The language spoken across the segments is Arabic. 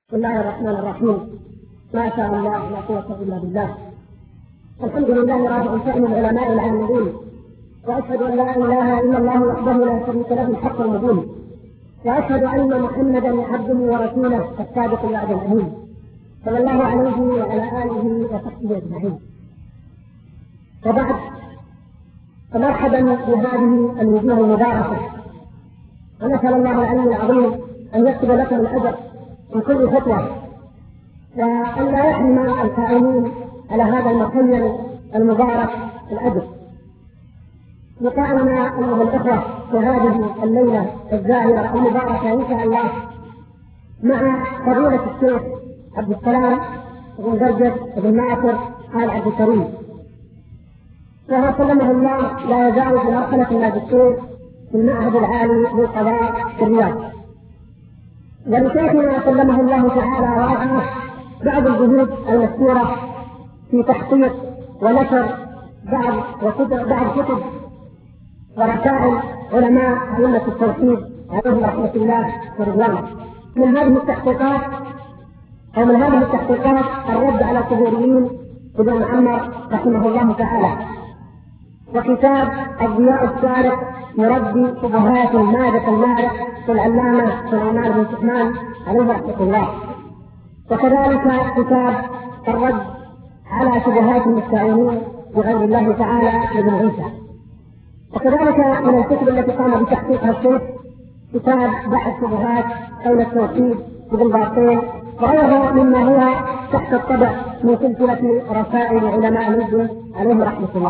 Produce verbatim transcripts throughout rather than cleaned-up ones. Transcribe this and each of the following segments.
بسم الله الرحمن الرحيم. ما شاء الله لا قوة إلا بالله. الحمد لله رافع شأن العلماء العاملين، وأشهد أن لا إله إلا الله وحده لا شريك له الحق المبين، وأشهد أن محمدا عبده ورسوله الصادق الوعد الأمين صلى الله عليه وعلى آله وصحبه أجمعين. وبعد، فمرحبا بهذه الوجوه المباركة، ونسأل الله العلي العظيم أن يكتب لكم الأجر في كل خطوة، وأن لا يحرم القائمين على هذا المخيم المبارك الأجر. لقاءنا أيها الأخوة في هذه الليلة الزاهرة المباركة إن شاء الله مع فضيلة الشيخ عبد السلام بن درجة بن ناصر آل عبد الكريم، وهو سلمه الله لا يزال في مرحلة الماجستير في المعهد العالي للقضاء في الرياض. ولشيخنا سلمه الله تعالى ورعاه بعض الجهود المذكورة في تحقيق ونشر بعض وكتب بعض كتب ورسائل علماء أئمة التوحيد عليهم رحمة الله ورضوانه. من هذه التحقيقات أو من هذه التحقيقات الرد على القبوريين ابن معمر رحمه الله تعالى، وكتاب الضياء السارق يرد شبهات المادة المعرف للعلامة سليمان بن سحمان عليه رحمة الله، وكذلك كتاب الرد على شبهات المستعينين بغير الله تعالى لابن عيسى. وكذلك من الكتب التي قام بتحقيقها الشيخ كتاب بحث شبهات حول التوحيد ابن باطين وغيرها مما هو تحت الطبع من سلسلة رسائل علماء الإسلام عليه رحمة الله.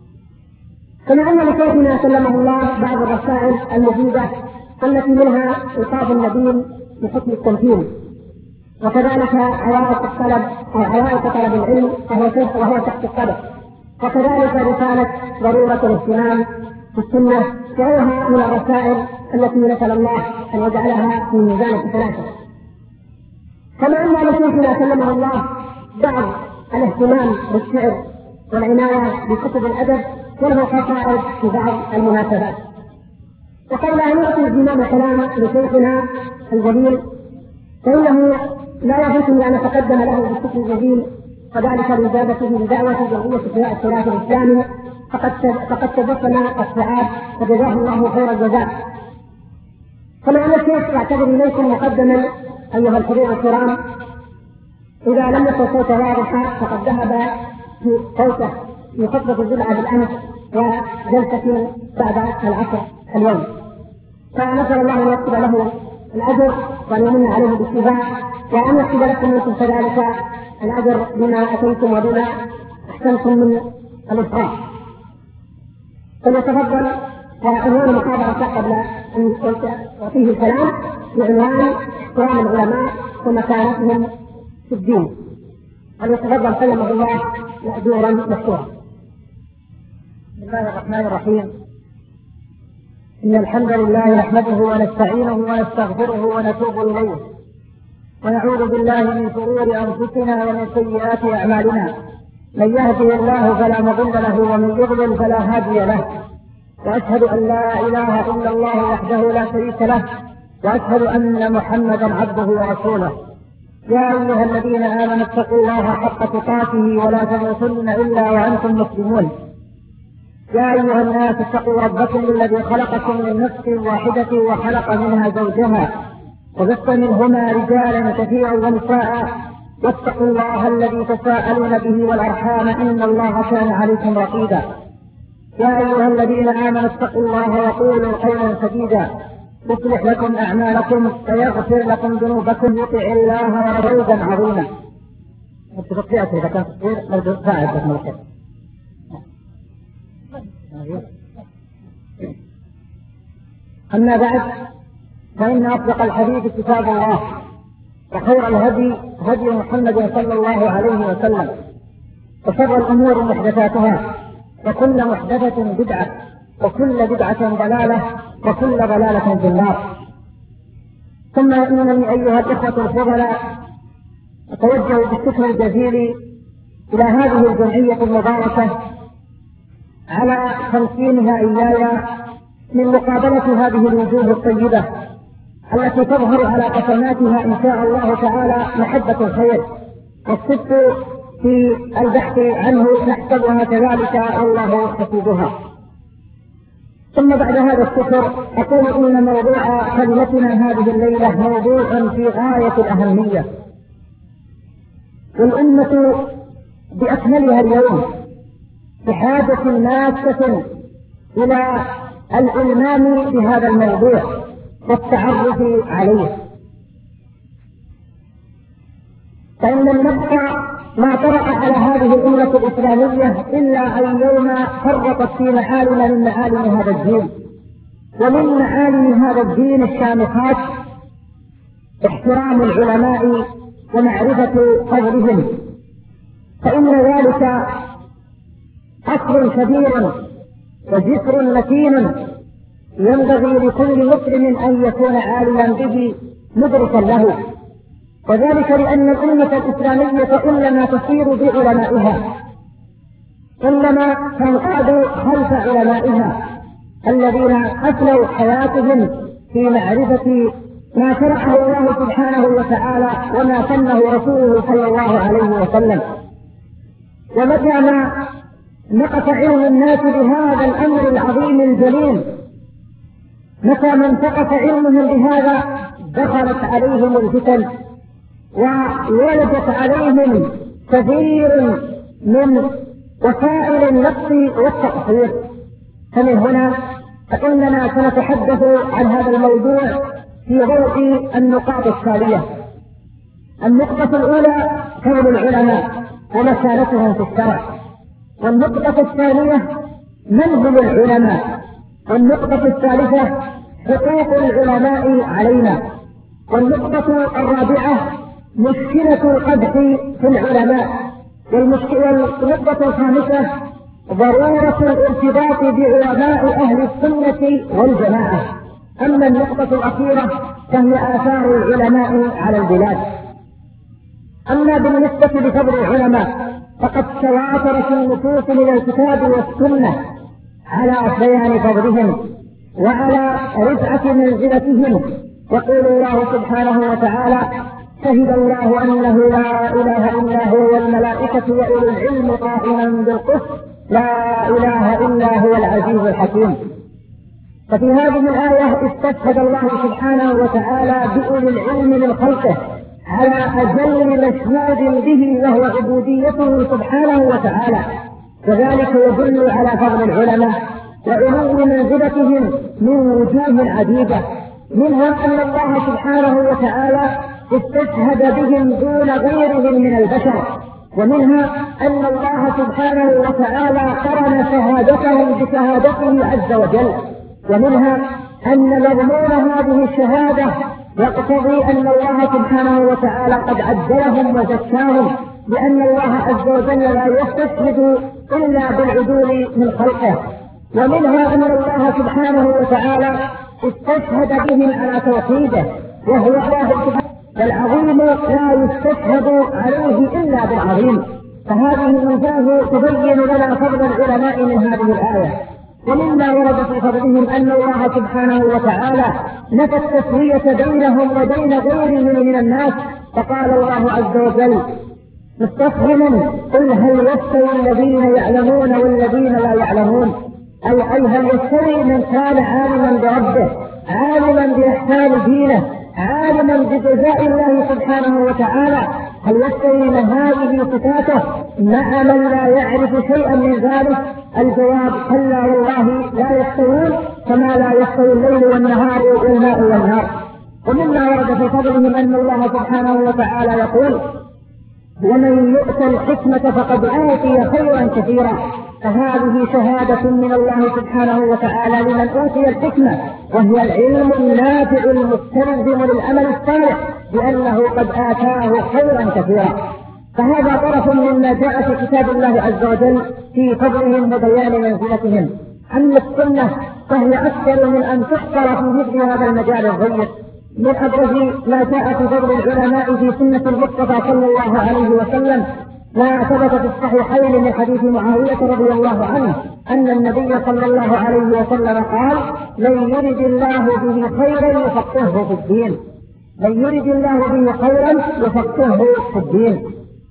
كما أن لشيخنا سلمه الله بعض الرسائل المفيدة التي منها إيقاظ النبيل بحكم التمثيل، وكذلك عوائق الطلب أو عوائق طلب العلم وهو وهو تحت الطبع، وكذلك رسالة ضرورة الاهتمام بالسنة وغيرها من الرسائل التي نسأل الله أن يجعلها في ميزان حسناته. كما أن لشيخنا سلمه الله بعض الاهتمام بالشعر والعناية بكتب الأدب وله خصائص في بعض المناسبات. وقبل أن نعطي زمام كلام لشيخنا الجليل فإنه لا يفوتني أن أتقدم له بالشكر الجزيل وذلك لإجابته لدعوة جمعية إحياء التراث الإسلامي، فقد فقد تبطنا السعاد وجزاه الله خير الجزاء. كما أن الشيخ يعتذر إليكم مقدما أيها الحضور الكرام إذا لم يكن صوته واضحا، فقد ذهب في صوته في خطبة الجمعة بالأمس وجلسة بعد العصر اليوم، فنسأل الله أن يكتب له الأجر وأن يمن عليه بالاتباع، وأن يكتب لكم منكم كذلك الأجر بما أتيتم وبما أحسنتم من الإفراط. فليتفضل. وعنوان المحاضرة قبل أن أعطيه الكلام بعنوان احترام العلماء ومكانتهم في الدين، فليتفضل سلمه الله مأجورا مشكورا. بسم الله الرحمن الرحيم. إن الحمد لله نحمده ونستعينه ونستغفره ونتوب إليه، ونعوذ بالله من شرور أنفسنا ومن سيئات أعمالنا. من يهده الله فلا مضل له ومن يضلل فلا هادي له، وأشهد أن لا إله إلا الله وحده لا شريك له، وأشهد أن محمدا عبده ورسوله. يا أيها الذين آمنوا اتقوا الله حق تقاته ولا تموتن إلا وأنتم مسلمون. يا أيها الناس اتقوا ربكم الذي خلقكم من نفس واحدة وخلق منها زوجها وبث منهما رجالا كثيرا ونساء، واتقوا الله الذي تساءلون به والأرحام إن الله كان عليكم رقيبا. يا أيها الذين آمنوا اتقوا الله وقولوا قولا سديدا يصلح لكم أعمالكم ويغفر لكم ذنوبكم، يطع الله ورسوله عظيما. أما بعد، فإن أصدق الحديث كتاب الله، وخير الهدي هدي محمد صلى الله عليه وسلم، وشر الأمور محدثاتها، وكل محدثة بدعة، وكل بدعة ضلالة، وكل ضلالة في النار. ثم إنني أيها الإخوة الفضلاء أتوجه بالشكر الجزيل إلى هذه الجمعية المباركة على تمكينها إياي من مقابلة هذه الوجوه الطيبة التي تظهر على قسماتها إن شاء الله تعالى محبة الخير، والصدق في البحث عنه نحسبها كذلك والله حسيبها. ثم بعد هذا الشكر أقول إن موضوع كلمتنا هذه الليلة موضوع في غاية الأهمية، والأمة بأكملها اليوم بحاجة ماسة إلى الإلمام بهذا الموضوع والتعرف عليه، فإن لم نبقى ما طرأ على هذه الأمة الإسلامية إلا أن يوم فرطت في معالم من معالم هذا الدين. ومن معالم هذا الدين الشامخات احترام العلماء ومعرفة قدرهم، فإن ذلك أصل كبير وجسر متين ينبغي لكل مسلم أن يكون عالما به مدركا له، وذلك لأن الأمة الإسلامية إنما تسير بعلمائها، إنما تنقاد خلف علمائها الذين أفنوا حياتهم في معرفة ما شرعه الله سبحانه وتعالى وما سنه رسوله صلى الله عليه وسلم. ومتى ما نقص علم الناس بهذا الأمر العظيم الجليل، متى ما انتقص علمهم بهذا دخلت عليهم الفتن وولدت عليهم كثير من وسائل النقص والتقصير. فمن هنا فإننا سنتحدث عن هذا الموضوع في ضوء النقاط التالية. النقطة الأولى كون العلماء ومكانتهم في الشرع، والنقطة الثانية من هم العلماء، والنقطة الثالثة حقوق العلماء علينا، والنقطة الرابعة مشكلة القدح في العلماء، والنقطة الخامسة ضرورة الارتباط بعلماء أهل السنة والجماعة. أما النقطة الأخيرة فهي آثار العلماء على البلاد. أما بالنسبة لفضل العلماء فقد تواترت النصوص من الكتاب والسنة على بيان فضلهم وعلى رفعة منزلتهم. يقول الله سبحانه وتعالى: شهد الله أنه لا إله إلا هو والملائكة وأولو العلم قائما بالقسط لا إله إلا هو العزيز الحكيم. ففي هذه الآية استشهد الله سبحانه وتعالى بأولي العلم من خلقه على أجل مشهود به وهو عبوديته سبحانه وتعالى، وذلك يدل على فضل العلماء وعلو منزلتهم من وجوه عديدة، منها أن الله سبحانه وتعالى استشهد بهم دون غيرهم من البشر، ومنها أن الله سبحانه وتعالى قرن شهادتهم بشهادته عز وجل، ومنها أن مضمون هذه الشهادة يقتضي أن الله سبحانه وتعالى قد عدلهم وزكاهم، لأن الله عز وجل لا يستشهد إلا بالعدول من خلقه. ومنها أن الله سبحانه وتعالى استشهد بهم على توحيده وهو الله سبحانه، والعظيم لا يستشهد عليه إلا بالعظيم. فهذه الوجاه تبين لنا فضل العلماء من هذه الآية. ومما ورد في فضلهم أن الله سبحانه وتعالى نفى التسوية بينهم وبين غيرهم من الناس، فقال الله عز وجل مستفهما: قل هل يستوي الذين يعلمون والذين لا يعلمون؟ أي هل يستوي من كان عالما بربه، عالما بإحسان دينه، عالما بجزاء الله سبحانه وتعالى، هل يستوي من هذه صفاته مع من لا يعرف شيئا من ذلك؟ الجواب: كلا والله لا يستوون، كما لا يستوي الليل والنهار والماء والنار. ومما ورد في فضلهم أن الله سبحانه وتعالى يقول: ومن يؤت الحكمة فقد أوتي خيرا كثيرا. فهذه شهادة من الله سبحانه وتعالى لمن أوتي الحكمة، وهي العلم النافع المستلزم للعمل الصالح، بأنه قد آتاه خيرا كثيرا. فهذا طرف مما جاء في كتاب الله عز وجل في فضلهم وبيان منزلتهم. أما السنة فهي أكثر من أن تحصر في مثل هذا المجال الضيق. من أبرز ما جاء في فضل العلماء في سنة المصطفى صلى الله عليه وسلم ما ثبت في الصحيحين من حديث معاوية رضي الله عنه أن النبي صلى الله عليه وسلم قال: من يرد الله به خيرا يفقهه في الدين. من يرد الله به خيرا يفقهه في الدين.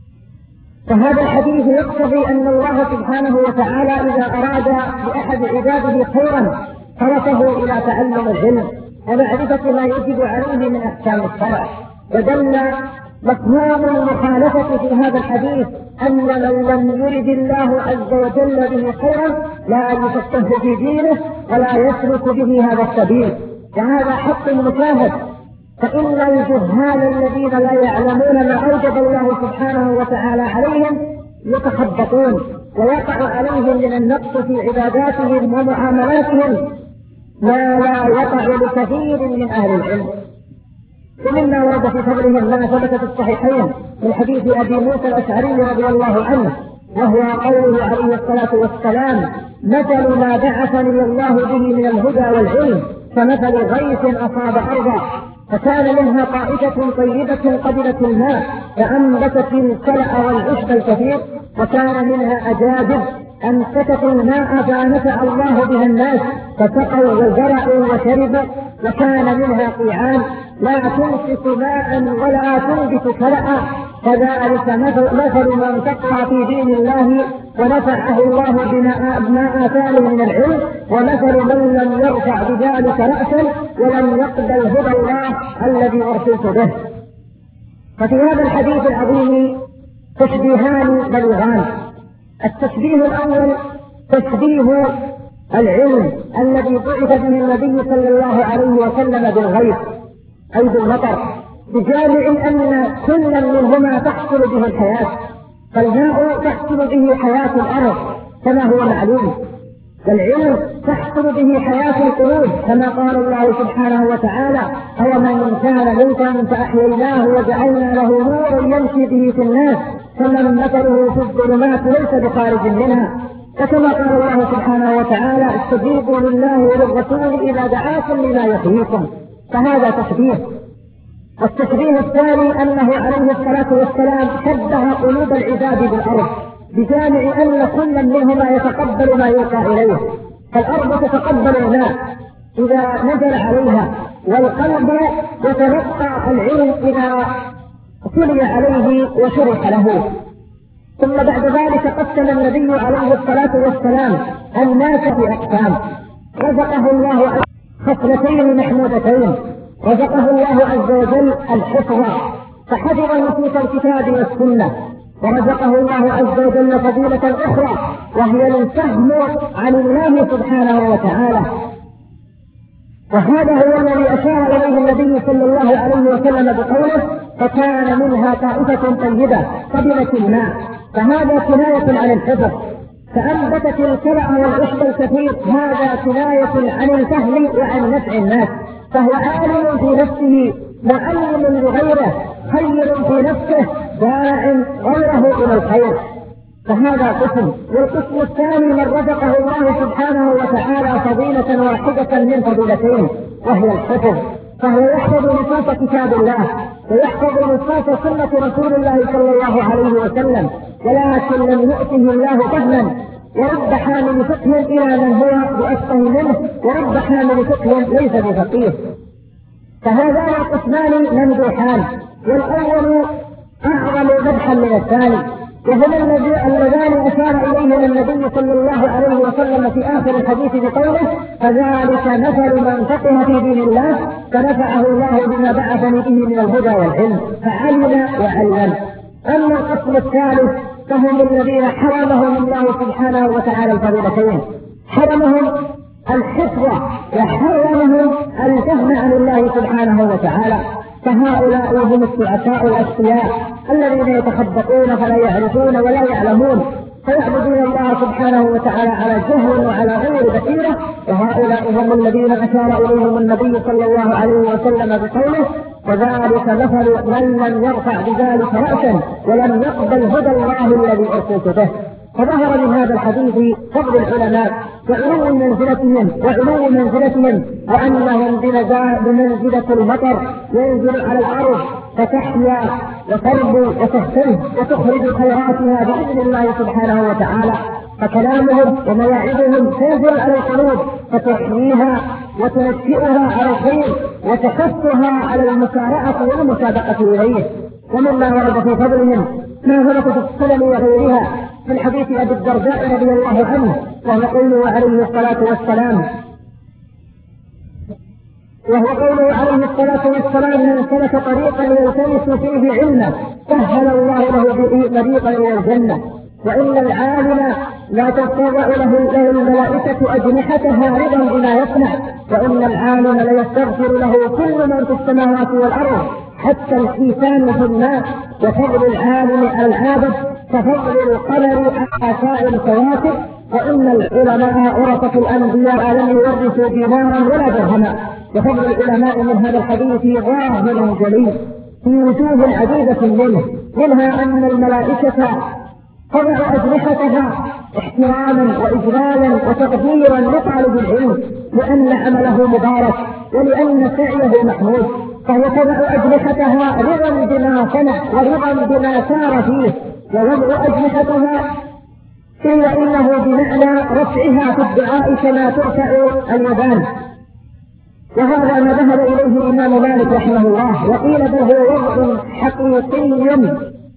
فهذا الحديث يقتضي أن الله سبحانه وتعالى إذا أراد بأحد عباده خيرا صرفه إلى تعلم العلم ومعرفة ما يجب عليه من أحكام الشرع. ودل مفهوم المخالفة في هذا الحديث أن من لم يرد الله عز وجل به خيرا لا يفقهه في دينه ولا يسلك به هذا السبيل، وهذا حق مشاهد. فإن الجهال الذين لا يعلمون ما أوجب الله سبحانه وتعالى عليهم يتخبطون ويقع عليهم من النقص في عباداتهم ومعاملاتهم ما لا يقع لكثير من أهل العلم. ومما ورد في فضلهم ما ثبت في الصحيحين من حديث أبي موسى الأشعري رضي الله عنه، وهو قوله عليه الصلاة والسلام: مثل ما بعثني الله به من الهدى والعلم كمثل غيث أصاب أرضا فكان منها طائفة طيبة قبلت الماء فأنبتت الكلأ والعشب الكثير، وكان منها أجادب أمسكت الماء فنفع الله بها الناس فسقوا وزرعوا وشربوا، وكان منها قيعان لا تمسك ماء ولا تنبت كلأ. فذلك مثل من تقوى في دين الله ونفعه الله بما آتاه من العلم، ومثل من لم يرفع بذلك رأسا ولم يقبل هدى الله الذي أرسلت به. ففي هذا الحديث العظيم تشبيهان بليغان. التشبيه الأول تشبيه العلم الذي بعث به النبي صلى الله عليه وسلم بالغيث أي بالمطر، بجامع أن كل منهما تحصل به الحياة. فالماء تحصل به حياة الأرض كما هو معلوم، والعلم تحصل به حياة القلوب كما قال الله سبحانه وتعالى: أومن كان ميتا فأحييناه وجعلنا له نورا يمشي به في الناس كمن مثله في الظلمات ليس بخارج منها. وكما قال الله سبحانه وتعالى: استجيبوا لله وللرسول إذا دعاكم لما يحييكم. فهذا تشبيه. والتشبيه الثاني أنه عليه الصلاة والسلام شبه قلوب العباد بالأرض، بجامع أن كل منهما يتقبل ما يلقى إليه. فالأرض تتقبل الماء إذا نزل عليها، والقلب يتلقى العلم إذا تلي عليه وشرح له. ثم بعد ذلك قسم النبي عليه الصلاة والسلام الناس في أقسام، رزقه الله خصلتين محمودتين. رزقه الله عز وجل الحفظ فحفظ نصوص الكتاب والسنة، ورزقه الله عز وجل فضيلة أخرى وهي الفهم عن الله سبحانه وتعالى. وهذا هو الذي أشار إليه النبي صلى الله عليه وسلم بقوله: فكان منها طائفة طيبة قبلت الماء. فهذا كناية عن الحفظ. فأنبتت الكلأ والعشب الكثير، هذا كناية عن الفهم وعن نفع الناس. فهو عالم في نفسه معلم لغيره، خير في نفسه داع غيره إلى الخير. فهذا قسم. والقسم الثاني من رزقه الله سبحانه وتعالى فضيلة واحدة من فضيلتين وهي الحفظ، فهو يحفظ نصوص كتاب الله ويحفظ نصوص سنة رسول الله صلى الله عليه وسلم، ولكن لم يؤته الله فهما. ورب حامل فقه إلى من هو بأفقه منه، ورب حامل فقه ليس بفقيه. فهذان القسمان ممدوحان، والأول أعظم مدحا من الثاني، وهما اللذان أشار إليهما النبي صلى الله عليه وسلم في آخر الحديث بقوله: فذلك مثل من فقه في دين الله فنفعه الله بما بعثني به من الهدى والعلم فعلم وعلم. أما القسم الثالث فهم الذين حرمهم الله سبحانه وتعالى الفضيلتين، حرمهم الحفظ وحرمهم الفهم عن الله سبحانه وتعالى. فهؤلاء هم السعفاء الأشقياء الذين يتخبطون فلا يعرفون ولا يعلمون، فيعبدون الله سبحانه وتعالى على جهل وعلى غير بصيرة. وهؤلاء هم الذين أشار إليهم النبي صلى الله عليه وسلم بقوله: وذلك مثل من لم يرفع بذلك رأسا ولم يقبل هدى الله الذي أرسلت به. فظهر من هذا الحديث فضل العلماء وعلو منزلتهم وعلو منزلتهم وأنهم بمنزلة المطر ينزل على الأرض فتحيا وتربو وتهتز وتخرج خيراتها بإذن الله سبحانه وتعالى. فكلامهم ومواعظهم تنزل على القلوب فتحييها وتنشئها على الخير وتحثها على المسارعة والمسابقة إليه. ومما ورد في فضلهم ما ثبت في السنن وغيرها من حديث أبي الدرداء رضي الله عنه وهو قوله عليه الصلاة والسلام وهو قوله عليه الصلاة والسلام من سلك طريقا يلتمس فيه علما سهل الله له به طريقا إلى الجنة. وإن العالم لا تتبع له له الملائكة أجنحتها رضا بما يصنع، وإن العالم ليستغفر له كل من في السماوات والأرض حتى الحيتان في الماء. وفضل العالم على العابد كفضل القمر على سائر الكواكب. وإن العلماء ورثة الأنبياء لم يورثوا دينارا ولا درهما. وفضل العلماء من هذا الحديث ظاهر جليل في وجوه عديدة منه، منها أن الملائكة تضع أجنحتها احتراما وإجلالا وتقديرا لطالب العلم لأن عمله مبارك ولأن سعيه محمود، فهي تضع أجنحتها رضا بما صنع ورضا بما سار فيه. ووضع أجنحتها قيل إنه بمعنى رفعها في الدعاء كما ترفع اليدان، وهذا ما ذهب إليه الإمام مالك رحمه الله. وقيل بل هو وضع حقيقي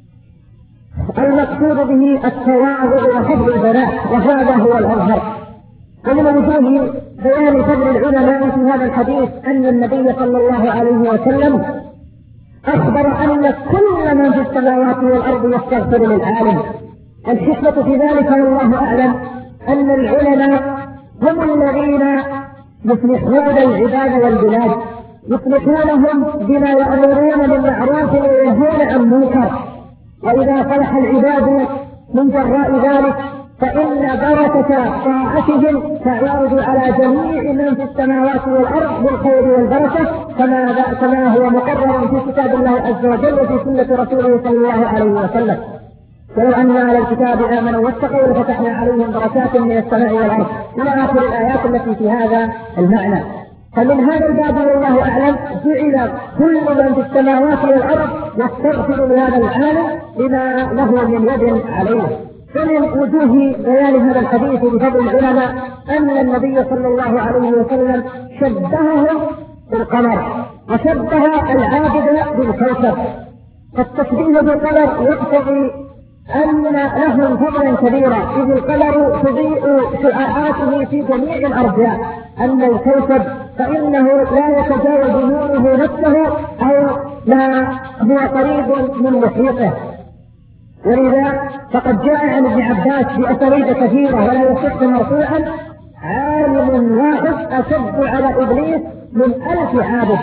المقصود به التواضع وحفظ البنات، وهذا هو الأظهر. ومن وجوه بيان فضل العلماء في هذا الحديث أن النبي صلى الله عليه وسلم أخبر أن كل من في السماوات والأرض يستغفر للعالم. الحكمة في ذلك والله أعلم أن العلماء هم الذين يصلحون العباد والبلاد، يصلحونهم بما يأمرون بالمعروف وينهون عن المنكر. وإذا صلح العباد من جراء ذلك فإن بركة طاعتهم تعود على جميع من في السماوات والأرض بالخير والبركة كما كما هو مقرر في كتاب الله عز وجل وفي سنة رسوله صلى الله عليه وسلم. ولو أن على الكتاب آمنوا واتقوا لفتحنا عليهم بركات من السماء والأرض إلى آخر الآيات التي في هذا المعنى. فمن هذا الباب والله أعلم جعل كل من في السماوات والأرض يستغفر لهذا العالم بما له من يد عليه. ومن وجوه بيان هذا الحديث بفضل العلماء أن النبي صلى الله عليه وسلم شبههم بالقمر وشبه العابد بالكوكب. فالتشبيه بالقمر يقتضي أن لهم فضلا كبيرا إذ القمر تضيء شعاعاته في جميع الأرجاء، أما الكوكب فإنه لا يتجاوز نوره نفسه أو لا هو قريب من محيطه. ولذا فقد جاء عن ابن عباس بأسانيد كثيرة ولا يصح مرفوعا عالم واحد أشد على إبليس من ألف عابد.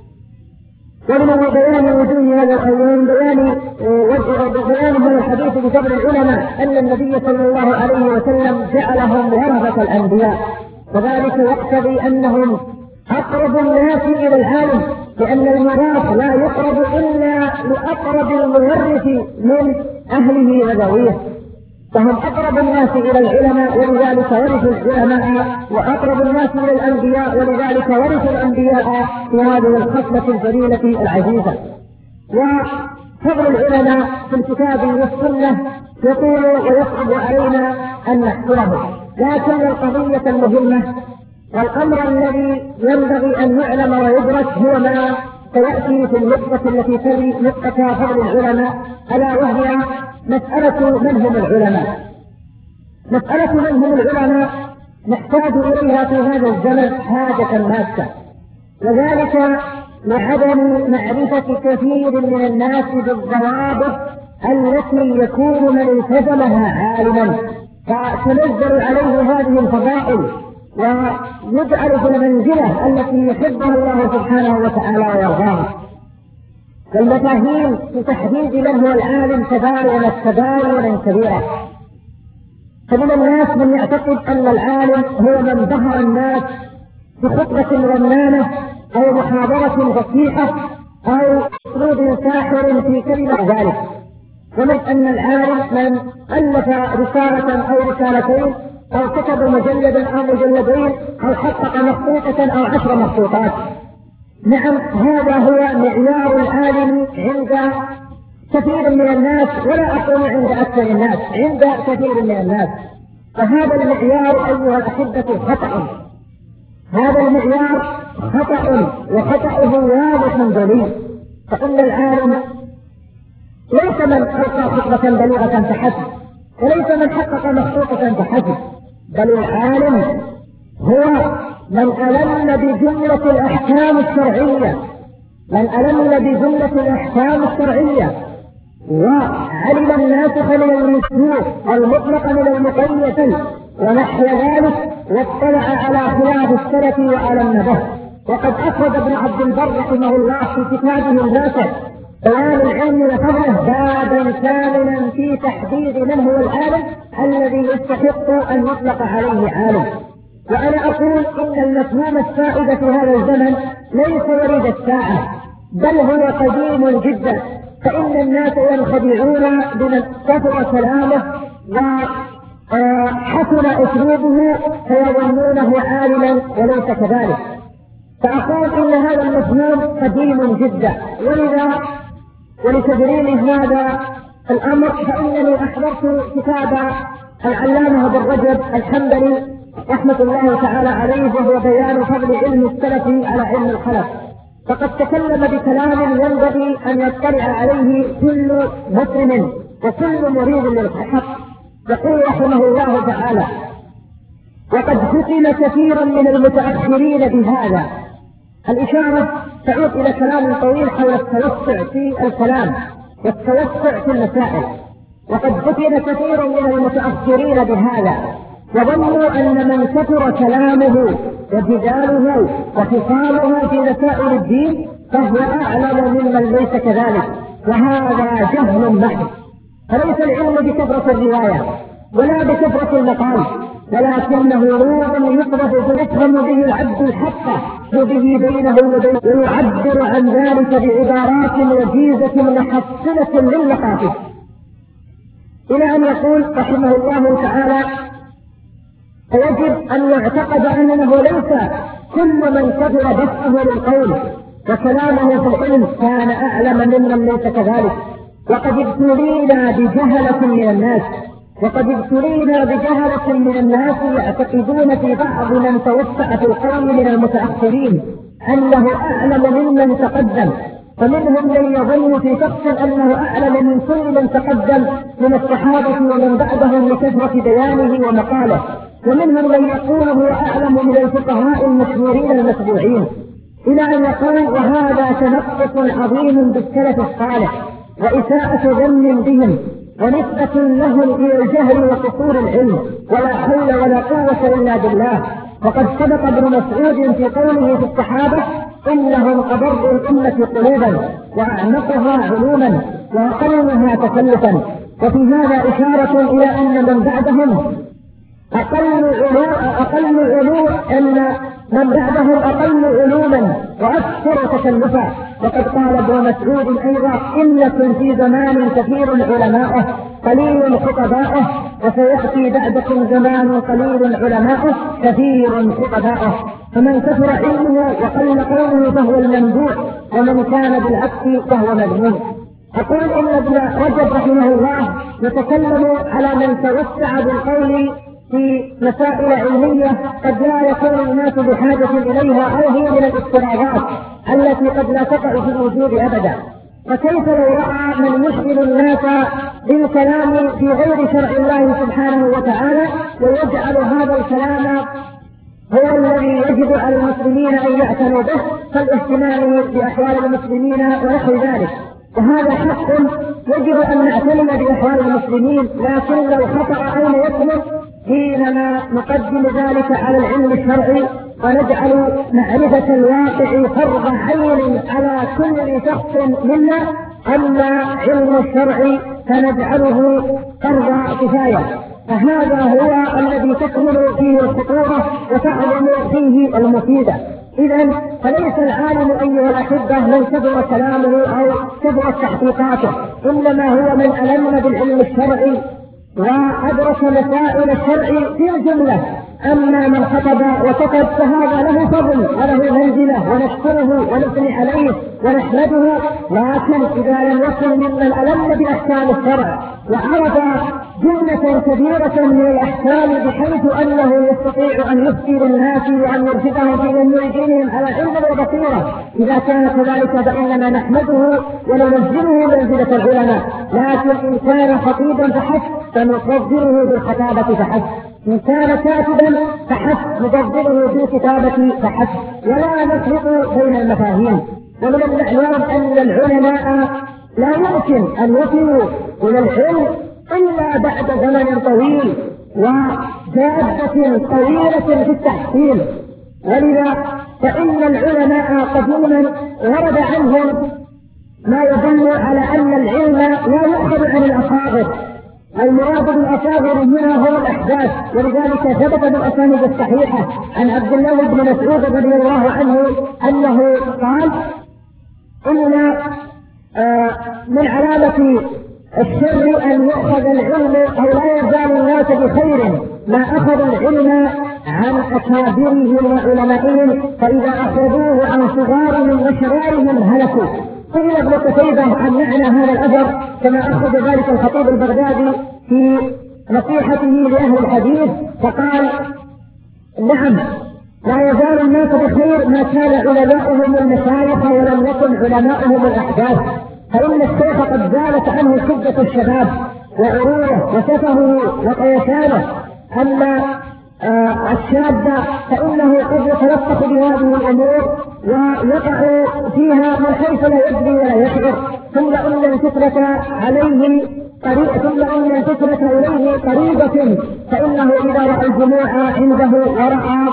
ومن بيان وجوه هذا ومن بيان بيان هذا الحديث بفضل العلماء أن النبي صلى الله عليه وسلم جعلهم ورثة الأنبياء، وذلك يقتضي أنهم أقرب الناس إلى العالم، لأن الميراث لا يقرب إلا لأقرب المورث من أهله وذويه، فهم أقرب الناس إلى العلماء ولذلك ورثوا العلماء، وأقرب الناس إلى الأنبياء ولذلك ورثوا الأنبياء في هذه الخصلة الجليلة العزيزة. وفضل العلماء في الكتاب والسنة يطول ويصعب علينا أن نحصره، لكن القضية المهمة والأمر الذي ينبغي أن يعلم ويدرك هو ما سيأتي في النقطة التي تلي نقطة فضل العلماء، ألا وهي مسألة من هم العلماء. مسألة من هم العلماء نحتاج إليها في هذا الزمن حاجة ماسة، وذلك لعدم معرفة كثير من الناس بالضوابط التي يكون من التزمها عالما فتنزل عليه هذه الفضائل ويجعل في المنزلة التي يحبها الله سبحانه وتعالى ويرضاها. والمفاهيم في تحديد من هو العالم تباينت تباينا كبيرا، فمن الناس من يعتقد أن العالم هو من ظهر الناس بخطبة رنانة أو محاضرة فصيحة أو أسلوب ساحر في كلمة ذلك، ومن أن العالم من ألف رسالة أو رسالتين أو كتب مجلدا أو مجلدين أو حقق مخطوطة أو عشر مخطوطات. نعم هذا هو معيار العالم عند كثير من الناس، ولا أقول عند أكثر الناس، عند كثير من الناس. فهذا المعيار أيها الأحبة خطأ، هذا المعيار خطأ وخطأه واضح جلي. فإن العالم ليس من ألقى خطبة بليغة فحسب، وليس من حقق مخطوطة فحسب، بل العالم هو من ألم بجملة الأحكام الشرعية، من ألم بجملة الأحكام الشرعية وعلم الناسخ من المنسوخ والمطلق من المقيد ونحو ذلك، واطلع على خلاف السلف وألم به. وقد أخرج ابن عبد البر رحمه الله في كتابه النافع بيان العلم وفضله بابا كاملا في تحديد من هو العالم الذي يستحق أن يطلق عليه عالم. وأنا أقول إن المفهوم السائد في هذا الزمن ليس وليد الساعة، بل هو قديم جدا. فإن الناس ينخدعون بمن كثر كلامه وحسن أسلوبه فيظنونه عالما وليس كذلك. فأقول إن هذا المفهوم قديم جدا، ولذا ولتبرير هذا الأمر فإنني أحضرت كتاب العلامة ابن رجب الحنبلي رحمة الله تعالى عليه، وهو بيان فضل علم السلف على علم الخلف. فقد تكلم بكلام ينبغي أن يطلع عليه كل مسلم وكل مريد للحق. يقول رحمه الله تعالى: وقد فتن كثيرا من المتأخرين بهذا. الإشارة تعود إلى كلام طويل حول التوسع في الكلام والتوسع في المسائل. وقد فتن كثير من المتأخرين بهذا، وظنوا أن من كثر كلامه وجداله وخصامه في مسائل الدين فهو أعلم ممن ليس كذلك، وهذا جهل محض. فليس العلم بكثرة الرواية ولا بكثرة المقال، ولكنه نور يقذف فيفهم به العبد الحق وبه بينه وبين، ويعبر عن ذلك بعبارات وجيزة محصنة للمقاصد، إلى أن يقول رحمه الله تعالى: فيجب أن يعتقد أنه ليس كل من كثر بثه للقول وكلامه في العلم كان أعلم ممن ليس كذلك. وقد ابتلينا بجهلة من الناس وقد ابتلينا بجهلة من الناس يعتقدون في بعض من توسع في القول من المتأخرين أنه أعلم ممن تقدم، فمنهم من يظن في شخص أنه أعلم من كل من تقدم من الصحابة ومن بعدهم لكثرة بيانه ومقاله، ومنهم من يقول هو أعلم من الفقهاء المشهورين المتبوعين، إلى أن يقول: وهذا تنقص عظيم بالسلف الصالح وإساءة ظن بهم ونسبة لهم إلى الجهل وقصور العلم، ولا حول ولا قوة إلا بالله. وقد سبق ابن مسعود في قوله في الصحابة: إنهم أبر الأمة قلوبا وأعمقها علوما وأقلها تكلفا. وفي هذا إشارة إلى أن من بعدهم أقل علوم أقل علوم أن من بعدهم أقل علوما وأكثر تكلفا. وقد قال ابن مسعود أيضا: إنكم في زمان كثير علماؤه قليل خطباؤه، وسيأتي بعدكم زمان قليل علماؤه كثير خطباؤه. فمن كثر علمه وقل قوله فهو المنبوع، ومن كان بالعكس فهو مذموم. أقول إن ابن رجب رحمه الله يتكلم على من توسع بالقول في مسائل علمية قد لا يكون الناس بحاجة إليها، أو هي من الافتراضات التي قد لا تقع في الوجود أبدا. فكيف لو رأى من يشغل الناس بالكلام في غير شرع الله سبحانه وتعالى ويجعل هذا الكلام هو الذي يجب على المسلمين أن يعتنوا به، فالاهتمام بأحوال المسلمين ونحو ذلك. وهذا حق يجب أن نعتني بأحوال المسلمين، لكن لو خطأ أين يكمن حينما نقدم ذلك على العلم الشرعي ونجعل معرفة الواقع فرض عين على كل شخص منا، أما علم الشرع فنجعله فرض كفاية. فهذا هو الذي تكمن فيه الخطورة وتعظم فيه المفيدة. إذن فليس العالم أيها الأحبة من كثر كلامه أو كثرت تحقيقاته، إنما هو من ألم بالعلم الشرعي وأدرك مسائل الشرع في الجملة أما من خطب وكتب فهذا له فضل وله منزلة ونشكره ونثني عليه ونحمده، لكن إذا لم يكن ممن ألم بأحكام الشرع وعرف جملة كبيرة من الأحكام بحيث أنه يستطيع أن يفتي للناس وأن يرشدهم في أمور دينهم على علم وبصيرة، إذا كان كذلك فإننا نحمده وننزله منزلة العلماء. لكن إن كان خطيبا فحسب فنقدره بالخطابة فحسب، إن كان كاتبا فحسب نقدره بالكتابة فحسب، ولا نفرق بين المفاهيم. ومن المعلوم أن العلماء لا يمكن أن يصلوا إلى العلم إلا بعد زمن طويل وجادة طويلة في التحصيل، ولذا فإن العلماء قديما ورد عنهم ما يدل على أن العلم لا يؤخذ عن الأصاغر، المراد بالأصاغر هنا هو الأحداث، ولذلك ثبت بالأسانيد الصحيحة عن عبد الله بن مسعود رضي الله عنه أنه قال: إن آه من علامة الشر أن يؤخذ العلم أو لا يزال الناس بخير ما أخذ العلم عن أكابرهم وعلمائهم، فإذا أخذوه عن صغارهم وشرارهم هلكوا. قيل ابن قتيبة عن معنى هذا الأثر كما أخذ ذلك الخطيب البغدادي في نصيحته لأهل الحديث، فقال: نعم، لا يزال الناس بخير ما كان علماؤهم المشايخ ولم يكن علماؤهم الأحداث، فإن الشيخ قد زالت عنه شدة الشباب وعروره وسفهه وقيسانه، أما آه الشاب فإنه قد يتلطف بهذه الأمور ويقع فيها من حيث لا يدري ولا يشعر، ثم إن الفتنة عليه قريب ثم إن الفتنة إليه قريبة، فإنه إذا رأى الجموع عنده ورأى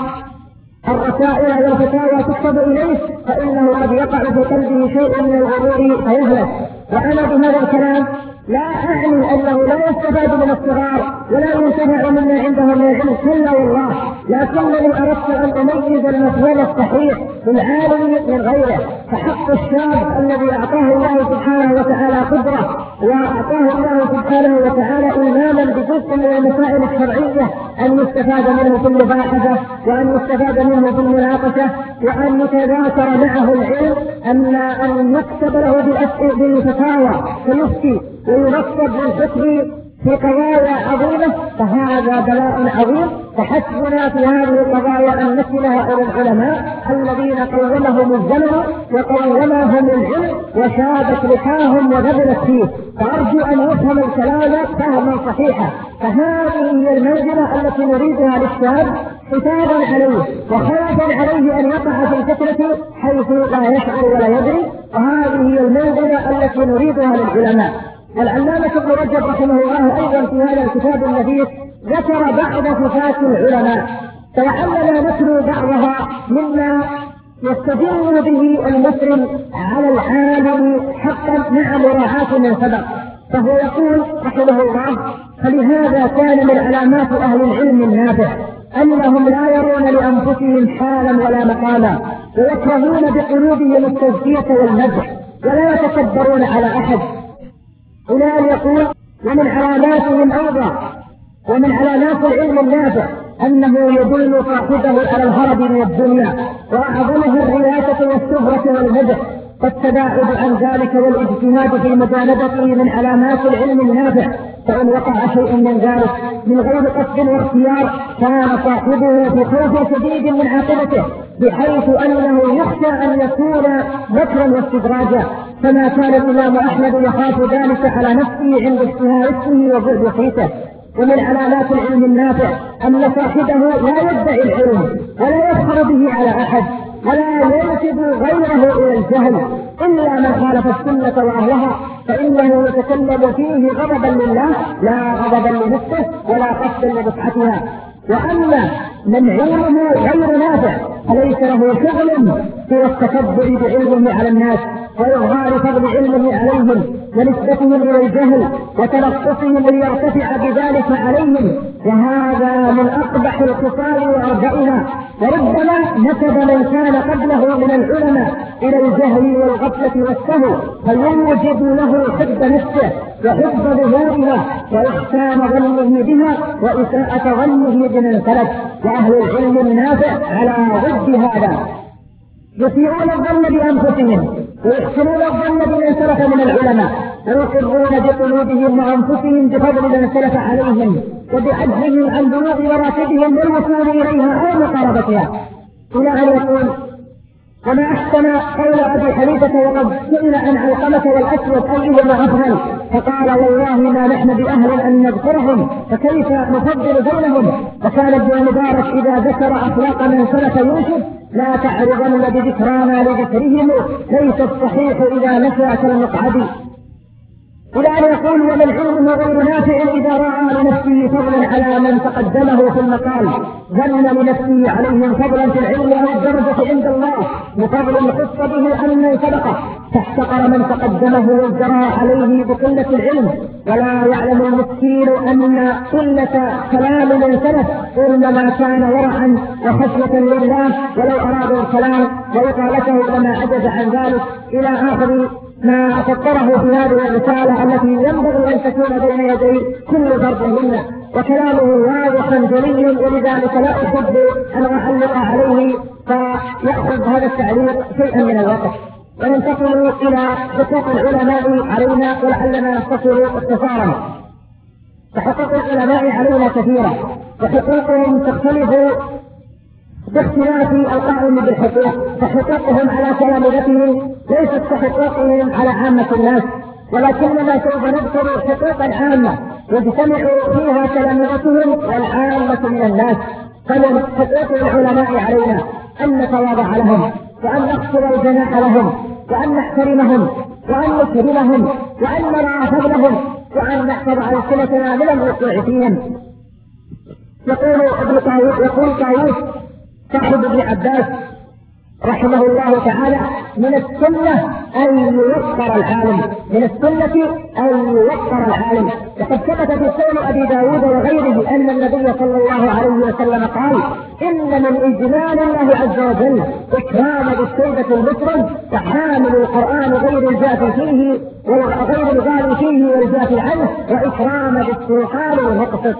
الرسائل والفتاوى تكتب إليه فإنه قد يقع في قلبه شيء من الغرور فيهلك. وأنا بهذا الكلام لا أعني أنه لا يستفاد من الصغار ولا ينتفع مما عندهم من العلم، كلا والله، لكنني أردت أن أميز المفهوم الصحيح للعالم من غيره. فحق الشاب الذي أعطاه الله سبحانه وتعالى قدرة وأعطاه الله سبحانه وتعالى إيمانا بجزء من المسائل الشرعية أن يستفاد منه في المباحثة وأن يستفاد منه في المناقشة وأن يتذاكر معه العلم، أما أن يكتب له بالفتاوى فيفتي ويرتب للحكم في قضايا عظيمة، فهذا بلاء عظيم. فحسبنا في هذه القضايا أن نسلها إلى العلماء الذين قومهم الزمن وقومهم العلم وشابت لحاهم وبذلت فيه، فأرجو أن يفهم الكلام فهما صحيحا. فهذه هي المنزلة التي نريدها للشاب حسابا عليه وخوفا عليه أن يقع في الفتنة حيث لا يشعر ولا يدري، وهذه هي المنزلة التي نريدها للعلماء. العلامة ابن رجب رحمه الله أيضا في هذا الكتاب النفيس ذكر بعض صفات العلماء، فلعلنا نتلو بعضها مما يستدل به المسلم على العالم حقا مع مراعاة من سبق. فهو يقول رحمه الله: فلهذا كان من علامات أهل العلم النافع أنهم لا يرون لأنفسهم حالا ولا مقاما، ويكرهون بقلوبهم التزكية والمدح، ولا يتكبرون على أحد. إلى أن يقول: ومن علاماتهم أيضا ومن علامات العلم النافع أنه يدل صاحبه على الهرب من الدنيا، وأعظمه الرياسة والشهرة والمدح، فالتباعد عن ذلك والاجتهاد في مجانبته من علامات العلم النافع. فإن وقع شيء من ذلك من غير قصد واختيار كان صاحبه في خوف شديد من عاقبته، بحيث أنه يخشى أن يكون مكرا واستدراجا، كما كان الإمام أحمد يخاف ذلك على نفسه عند اشتهار اسمه وبعد صيته. ومن علامات العلم النافع أن صاحبه لا يدعي العلم ولا يفخر به على أحد ولا ينسب غيره إلى الجهل إلا من خالف السنة وأهلها، فإنه يتكلم فيه غضبا لله لا غضبا لنفسه ولا قصدا لدفعتها. وأما من علمه غير نافع فليس له شغل في التكبر بعلمه على الناس وإظهار فضل علمه عليهم ونسبتهم إلى الجهل وتلقفهم ليرتفع بذلك عليهم، وهذا من أقبح الخصال وأرجائها. وربما نسب من كان قبله من العلماء إلى الجهل والغفلة والسهو فيوجب له حب نفسه وحب ظهورها وإحسان ظنه بها وإساءة ظنه بمن سلك. وأهل العلم النافع على ضد هذا، يسيئون الظن بأنفسهم ويحسنون الظن بمن سلف من العلماء، ويقرون بقلوبهم وأنفسهم بفضل من سلف عليهم وبعجزهم عن بلوغ مراتبهم والوصول إليها أو مقاربتها، إلى أن يقول: وما أحسن قول أبي حنيفة وقد سئل عن علقمة والأسود أيهما أفضل، فقال: والله ما نحن بأهل أن نذكرهم، فكيف نفضل بينهم؟ وكان ابن مبارك إذا ذكر أخلاق من سلف يوسف: لا تعرضن بذكرانا لذكرهم، ليس الصحيح إذا نشأ كالمقعد. إلى أن يقول: ومن علمه غير نافع إذا رأى لنفسه فضلا على من تقدمه في المقال، ظن لنفسه عليهم فضلا في العلم أو الدرجة عند الله بفضل خص به عن من سبقه، فاحتقر من تقدمه وازدرى عليه بقلة العلم. ولا يعلم المسكين أن قلة كلام من سلف إنما كان ورعا وخشية لله، ولو أرادوا الكلام وإقالته لما عجز عن ذلك، إلى آخر ما فكره في هذه الرسالة التي ينبغي أن تكون بين يدي كل فرد منا. وكلامه واضح جلي، ولذلك لا أحب أن أعلق عليه فيأخذ هذا التعليق شيئا من الوقت. وننتقل إلى حقوق العلماء علينا، ولعلنا نختصر اختصارا. فحقوق العلماء علينا كثيرة، وحقوقهم تختلف باختلاف القائم بالحقوق، فحقوقهم على تلامذتهم ليست كحقوقهم على عامة الناس، ولكننا سوف نذكر حقوقا عامة يجتمع فيها تلامذتهم والعامة من الناس. فحقوق العلماء علينا أن نتواضع لهم، وأن نخفض الجناح لهم، وأن نحترمهم، وأن نكرمهم، وأن نرى فضلهم، وأن نحفظ ألسنتنا من الوقوع فيهم. يقول ابن طاووس يقول طاووس صاحب ابن عباس رحمه الله تعالى: من السنة أن يوقر العالم، من السنة أن يوقر العالم. وقد ثبت في سنن أبي داود وغيره أن النبي صلى الله عليه وسلم قال: إن من إجلال الله عز وجل إكرام بالشيبة المسلم وحامل القرآن غير الجاف فيه وغير الغالي فيه والجاف عنه، وإكرام بالسلطان والمقصد.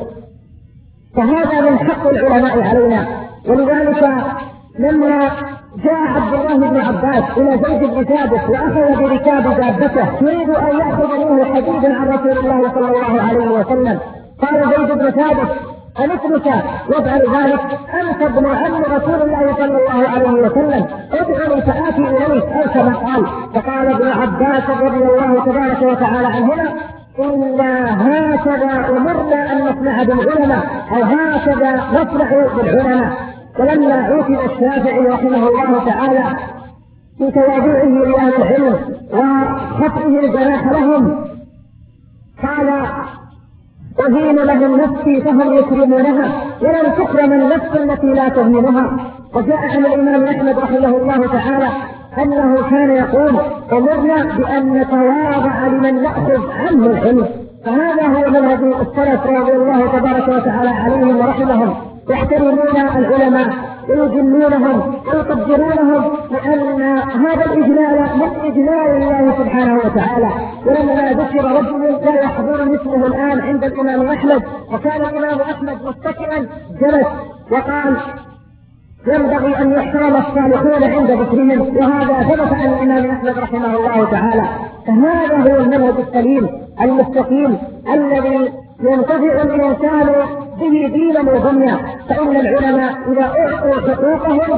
فهذا من حق العلماء علينا. ولذلك لما جاء عبد الله بن عباس إلى زيد بن ثابت وأخذ بركاب دابته يريد أن يأخذ منه حديثا عن رسول الله صلى الله عليه وسلم، قال زيد بن ثابت: أمثلك يفعل ذلك؟ أنت ابن عم رسول الله صلى الله عليه وسلم، ادعني فآتي إليك، أو كما قال. فقال ابن عباس رضي الله تبارك وتعالى عنهما: إنا هكذا أمرنا أن نصنع بالعلماء، أو هكذا نصنع بالعلماء. ولما عوتب الشافعي رحمه الله تعالى في تواضعه لأهل العلم وخفضه الجناح لهم قال: أهين لهم نفسي فهم يكرمونها، ولن تكرم النفس التي لا تهينها. وجاء عن الإمام أحمد رحمه الله تعالى أنه كان يقول: أمرنا بأن نتواضع لمن نأخذ عنه العلم. فهذا هو منهج السلف رضي الله تبارك وتعالى عليهم ورحمهم، يحترمون العلماء ويجلونهم ويقدرونهم، لأن هذا الإجلال من إجلال الله سبحانه وتعالى. ولما ذكر رجل لا يحضر مثله الآن عند الإمام أحمد، وكان الإمام أحمد متكئا جلس وقال: ينبغي أن يحترم الصالحون عند ذكرهم، وهذا ثبت عن الإمام أحمد رحمه الله تعالى. فهذا هو المنهج السليم المستقيم الذي ينتفع الإنسان به دينا ودنيا. فإن العلماء إذا أعطوا حقوقهم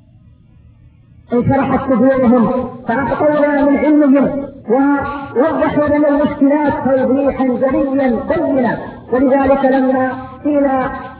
انشرحت صدورهم، فأعطونا من علمهم ووضحوا لنا المشكلات توضيحا جليا بينا. ولذلك لما قيل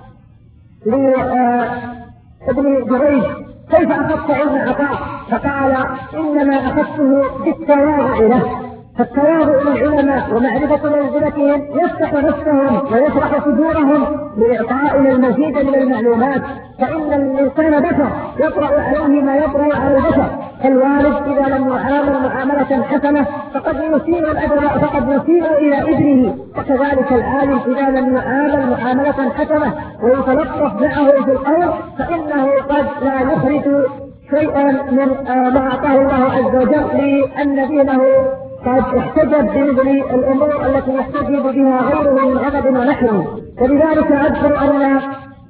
لابن جريج: كيف أخذت علم عطاء؟ فقال: إنما أخذته بالتواضع له. فالتواضع للعلماء ومعرفة منزلتهم يفتح نفسهم ويشرح صدورهم لإعطائنا المزيد من المعلومات. فإن الإنسان بشر يطرأ عليه ما يطرأ على البشر. فالوالد إذا لم يعامل معاملة حسنة فقد يسيء الأدب فقد يسيء إلى ابنه، وكذلك العالم إذا لم يعامل معاملة حسنة ويتلطف معه في القول فإنه قد لا يخرج شيئا من ما أعطاه الله عز وجل، لأن دينه قد احتجب بمثل الامور التي يحتجب بها غيره من غضب ونحوه. ولذلك اذكر ان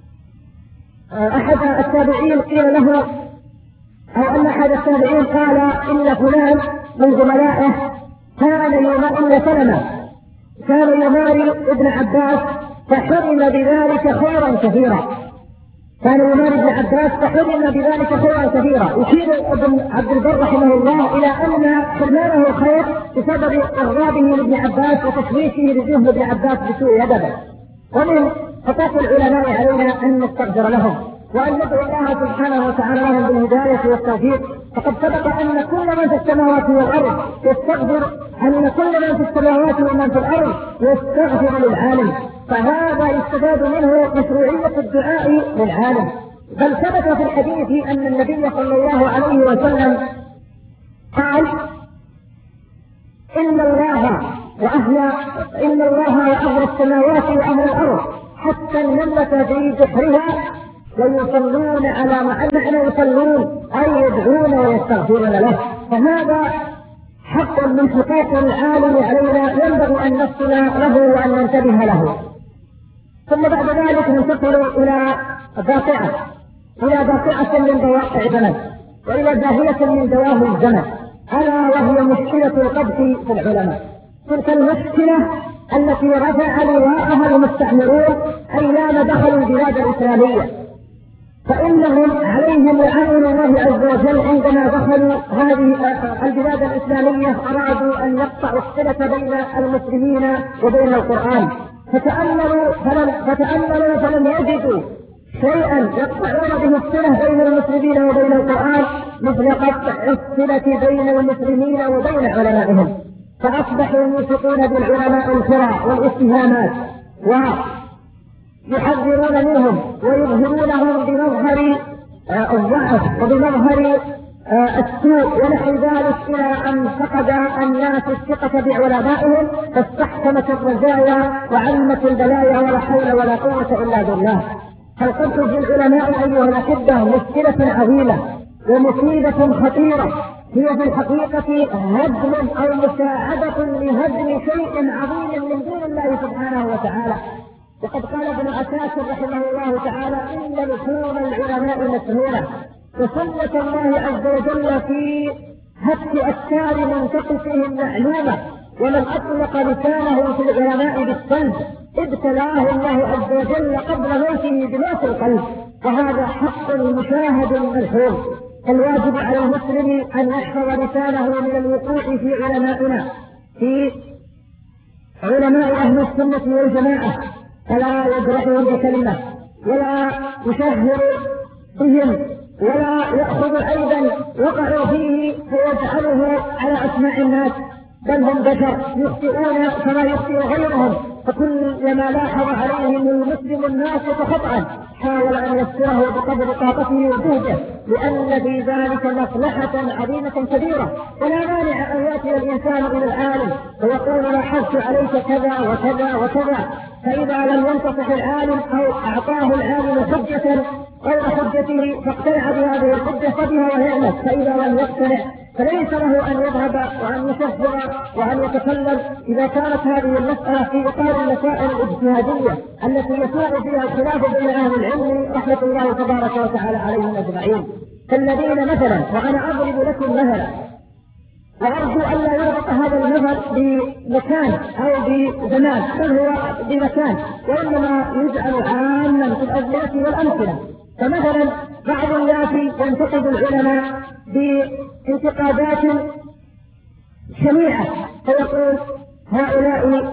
احد التابعين قيل له او ان احد التابعين قال ان فلان من زملائه كان يماري سلمة كان يماري ابن عباس فحرم بذلك خيرا كثيرا كان يماري ابن عباس فحرم بذلك خيرا كثيرا. يشير ابن عبد البر رحمه الله الى ان حرمانه خير بسبب اغرابه لابن عباس وتشويشه لذهن ابن عباس بسوء ادبه. ومن حقوق العلماء علينا ان نستغفر لهم وان ندعو الله سبحانه وتعالى لهم بالهدايه والتوفيق. فقد سبق ان كل من في السماوات والارض يستغفر ان كل من في السماوات ومن في الارض يستغفر للعالم، فهذا يستفاد منه مشروعيه الدعاء للعالم. بل ثبت في الحديث ان النبي صلى الله عليه وسلم قال ان الله واهل ان الله واهل السماوات واهل الارض حتى النمله في جحرها ويصلون على معنى يصلون أي يدعون ويستغفرون له. فهذا حق من حقوق العالم علينا ينبغي أن نصل له وأن ننتبه له. ثم بعد ذلك ننتقل إلى باقعة إلى باقعة من بواقع الزمن وإلى داهية من دواهي الزمن، ألا وهي مشكلة القذف في العلماء. تلك المشكلة التي رفع لواءها المستعمرون أيام دخلوا البلاد الإسلامية، فإنهم عليهم لعن الله عز وجل عندما دخلوا هذه البلاد الإسلامية أرادوا أن يقطعوا الصلة بين المسلمين وبين القرآن، فتأملوا فلم, فتأملوا فلم يجدوا شيئا يقطعون به الصلة بين المسلمين وبين القرآن مثل قطع الصلة بين المسلمين وبين علمائهم، فأصبحوا يوثقون بالعلماء الفرع والاتهامات ويحذرون منهم ويظهرونهم بمظهر الضعف وبمظهر السوء ونحو ذلك، إلى أن فقد الناس الثقة بعلمائهم فاستحكمت الرزايا وعمت البلايا ولا حول ولا قوة إلا بالله. فالقذف في العلماء أيها الأحبة مشكلة عظيمة ومصيبة خطيرة، هي في الحقيقة هدم أو مساعدة لهدم شيء عظيم من دون الله سبحانه وتعالى. وقد قال ابن عساكر رحمه الله تعالى إن لحوم العلماء مسهولة، وسنة الله عز وجل في هتك أفكار منتقصهم معلومة، ومن أطلق لسانه في العلماء بالسلب ابتلاه الله عز وجل قبل موته بموت القلب، وهذا حق مشاهد ملحوظ. فالواجب على المسلم أن يحفظ لسانه من الوقوع في علمائنا في علماء أهل السنة والجماعة، فلا يجرحهم بكلمة ولا يشهر بهم ولا يأخذ أيضا وقعوا فيه فيجعله على أسماع الناس، بل هم بشر يخطئون كما يخطئ غيرهم، فكلما لاحظ عليهم المسلم الناس خطأ حاول أن يسره بقدر طاقته وجهده، لأن في ذلك مصلحة عظيمة كبيرة. ولا مانع أن يأتي الإنسان إلى العالم ويقول لاحظت عليك كذا وكذا وكذا، فإذا لم ينتصح العالم أو أعطاه العالم حجة غير حجته فاقتنع بهذه الحجة فبها ونعمت، فإذا لم يقتنع فليس له أن يذهب وأن يشهر وأن يتكلم إذا كانت هذه المسألة في إطار المسائل الاجتهادية التي يسوغ فيها الخلاف بين أهل العلم رحمة الله تبارك وتعالى عليهم أجمعين. فالذين مثلا، وأنا أضرب لكم مثلا وأرجو أن لا يربط هذا المثل بمكان أو بزمان، بل هو بمكان، وإنما يجعل عاما في الأزمنة والأمثلة. فمثلا بعض الناس ينتقد العلماء بانتقادات شنيعة فيقول هؤلاء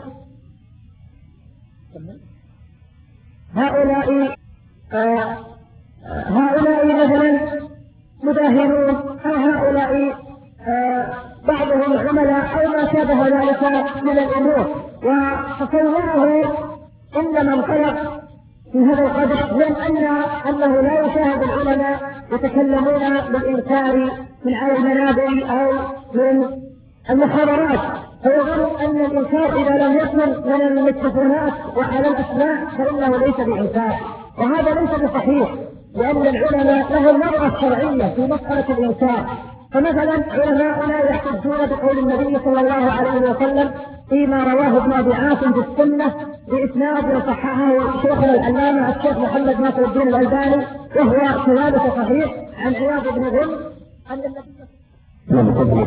هؤلاء آه هؤلاء مثلا مداهنون، أو هؤلاء آه بعضهم عملاء أو ما شابه ذلك من الأمور، وتصوره إنما انطلق في هذا القدر لأن أنه لا يشاهد العلماء يتكلمون بالإنكار من على المنابر أو من المحاضرات، فيظن أن الإنكار إذا لم يكن من الميكروفونات وعلى الأسماع فإنه ليس بإنكار، وهذا ليس بصحيح، لأن العلماء لهم مرة شرعية في مسألة الإنكار، فمثلا علماؤنا يحتجون بقول النبي صلى الله عليه وسلم فيما رواه ابن ابي عاصم في السنه باسناد وصححه شيخنا العلامه الشيخ محمد ناصر الدين الالباني وهو كذلك صحيح عن عياض بن غنم ان النبي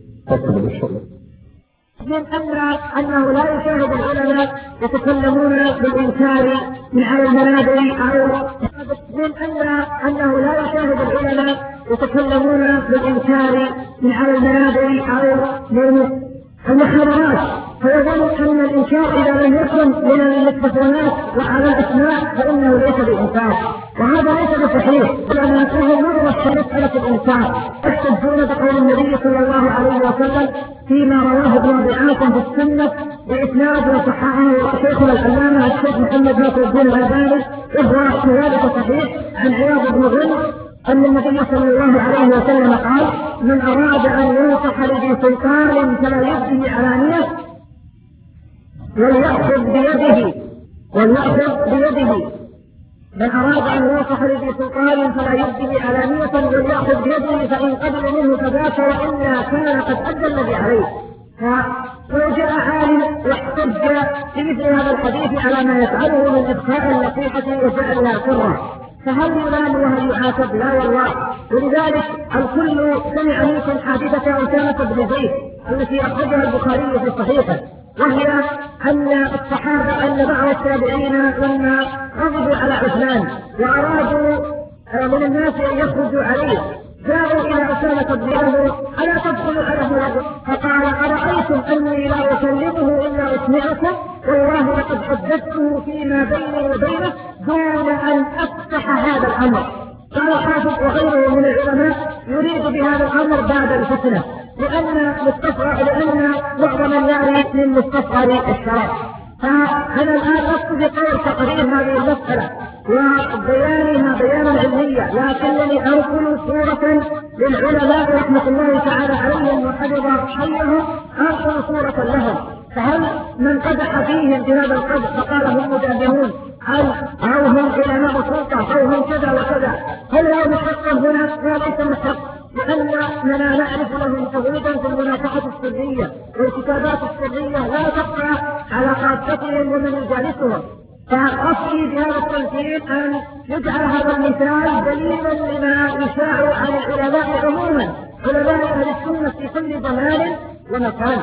من أمر أنه لا يشاهد العلماء يتكلمون بالإنكار من على المنابر أو من أمر أنه لا يشاهد العلماء يتكلمون بالإنكار من على المنابر أو من المحاضرات، فيظن أن الإنكار إذا لم يكن من الميكروفونات وعلى الأسماء فإنه ليس بإنكار، وهذا ليس بصحيح، لأنه مرة مسألة الإنكار. يحتجون بقول النبي صلى الله عليه وسلم فيما رواه ابن ابي عاصم في السنه باسناد وصححه شيخنا العلامه الشيخ محمد ناصر الدين الالباني وهو كذلك صحيح عن عياض بن غنم ان النبي صلى الله عليه وسلم قال: من اراد ان ينصح لذي سلطان فلا يبدي علانيه وليأخذ بيده وليأخذ بيده من أراد أن ينصح لذي سلطان فلا يبدي علانية وليأخذ بيده فإن قبل منه فذاك وإلا كان قد أدى الذي عليه. فلو جاء عالم واحتج بمثل هذا الحديث على ما يفعله من إبقاء النصيحة وجعلها سرا فهل يلام وهل يعاتب؟ لا والله. ولذلك الكل سمع منكم حادثة أسامة بن زيد التي أخرجها البخاري في صحيحه، وهي أن الصحابة أن بعض التابعين لما غضبوا على عثمان وأرادوا من الناس أن يخرجوا عليه جاءوا إلى أسامة بن زيد: ألا تدخلوا على رجل؟ فقال: أرأيتم أني لا أكلمه إلا أسمعكم؟ والله لقد حدثته فيما بيني وبينه دون أن أفتح هذا الأمر. قال حافظ وغيره من العلماء يريد بهذا الأمر بعد الفتنة، لأن مستصغر لأن معظم النار من مستصغر الشرع. فأنا الآن أقصد بقول تقرير هذه المسألة وبيانها بيانا علميا، لكنني أنقل صورة للعلماء رحمة الله تعالى عليهم وحفظ حيهم، أنقل صورة لهم. فهل من قدح فيهم بهذا القدح فقال هم مجاهدون أو هم علماء سلطة أو هم كذا وكذا، هل هو محق هنا؟ لا، ليس محق، لأننا نعرف لهم تغريبا في المناقشة السرية والكتابات السرية لا تبقى على خاصتهم ومن يجالسهم. فقصدي بهذا التمثيل أن يجعل هذا المثال دليلا لما يشاع عن العلماء عموما، علماء أهل السنة في كل زمان ومكان.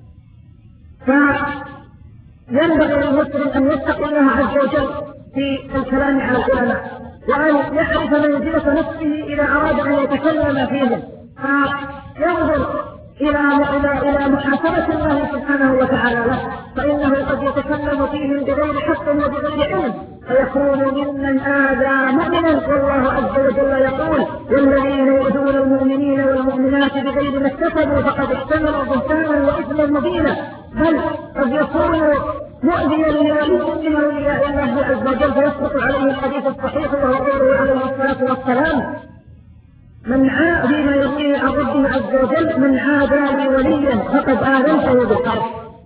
فينبغي للمسلم أن يتقي الله عز وجل في الكلام على العلماء، وأن يعرف منزلة نفسه إذا أراد أن يتكلم فيهم، فينظر إلى إلى محاسبة الله سبحانه وتعالى له، فإنه قد يتكلم فيهم بغير حق وبغير علم فيكون ممن آذى مؤمنا، والله عز وجل يقول: والذين يؤذون المؤمنين والمؤمنات بغير ما اكتسبوا فقد احتملوا بهتانا وإثما مبينا. بل قد يكون مؤذيا لولي من اولياء الله عز وجل فيسقط عليه الحديث الصحيح وهو قوله عليه الصلاه والسلام: من عاد فيما يرويه عن ربه عز وجل: من عادى لي وليا فقد آذنته بالحرب.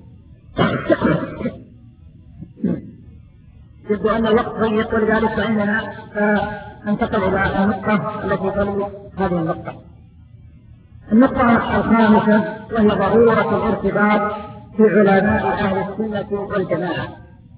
يبدو ان الوقت ضيق ولذلك فاننا ننتقل الى النقطه التي تلي هذه النقطه. النقطه الخامسه وهي ضروره الارتباط في علماء أهل السنة والجماعة.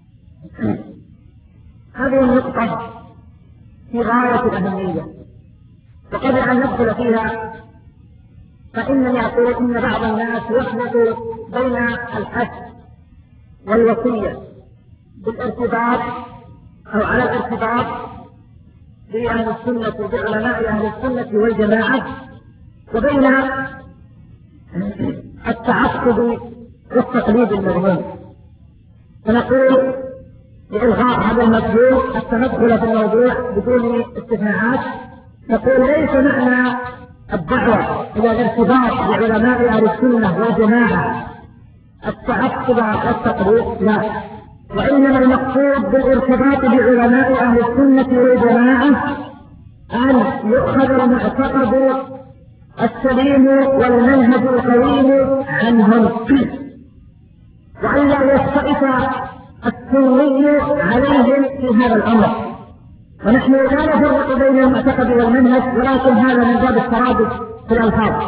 هذه النقطة في غاية الأهمية، وقبل أن ندخل فيها فإنني أقول إن بعض الناس يخلط بين الحث والوصية بالارتباط أو على الارتباط بأهل السنة بعلماء أهل السنة والجماعة وبين التعصب والتقليد المذموم. فنقول لإلغاء هذا المفهوم حتى ندخل في الموضوع بدون استثناءات، نقول ليس معنى الدعوة إلى الارتباط بعلماء أهل السنة والجماعة التعصب والتقليد، لا، وإنما المقصود بالارتباط بعلماء أهل السنة والجماعة أن يؤخذ المعتقد السليم والمنهج القويم عنهم، وألا يختلف السني عليهم في هذا الأمر. ونحن لا نفرق بين المعتقد والمنهج، ولكن هذا من باب الترادف في الألفاظ،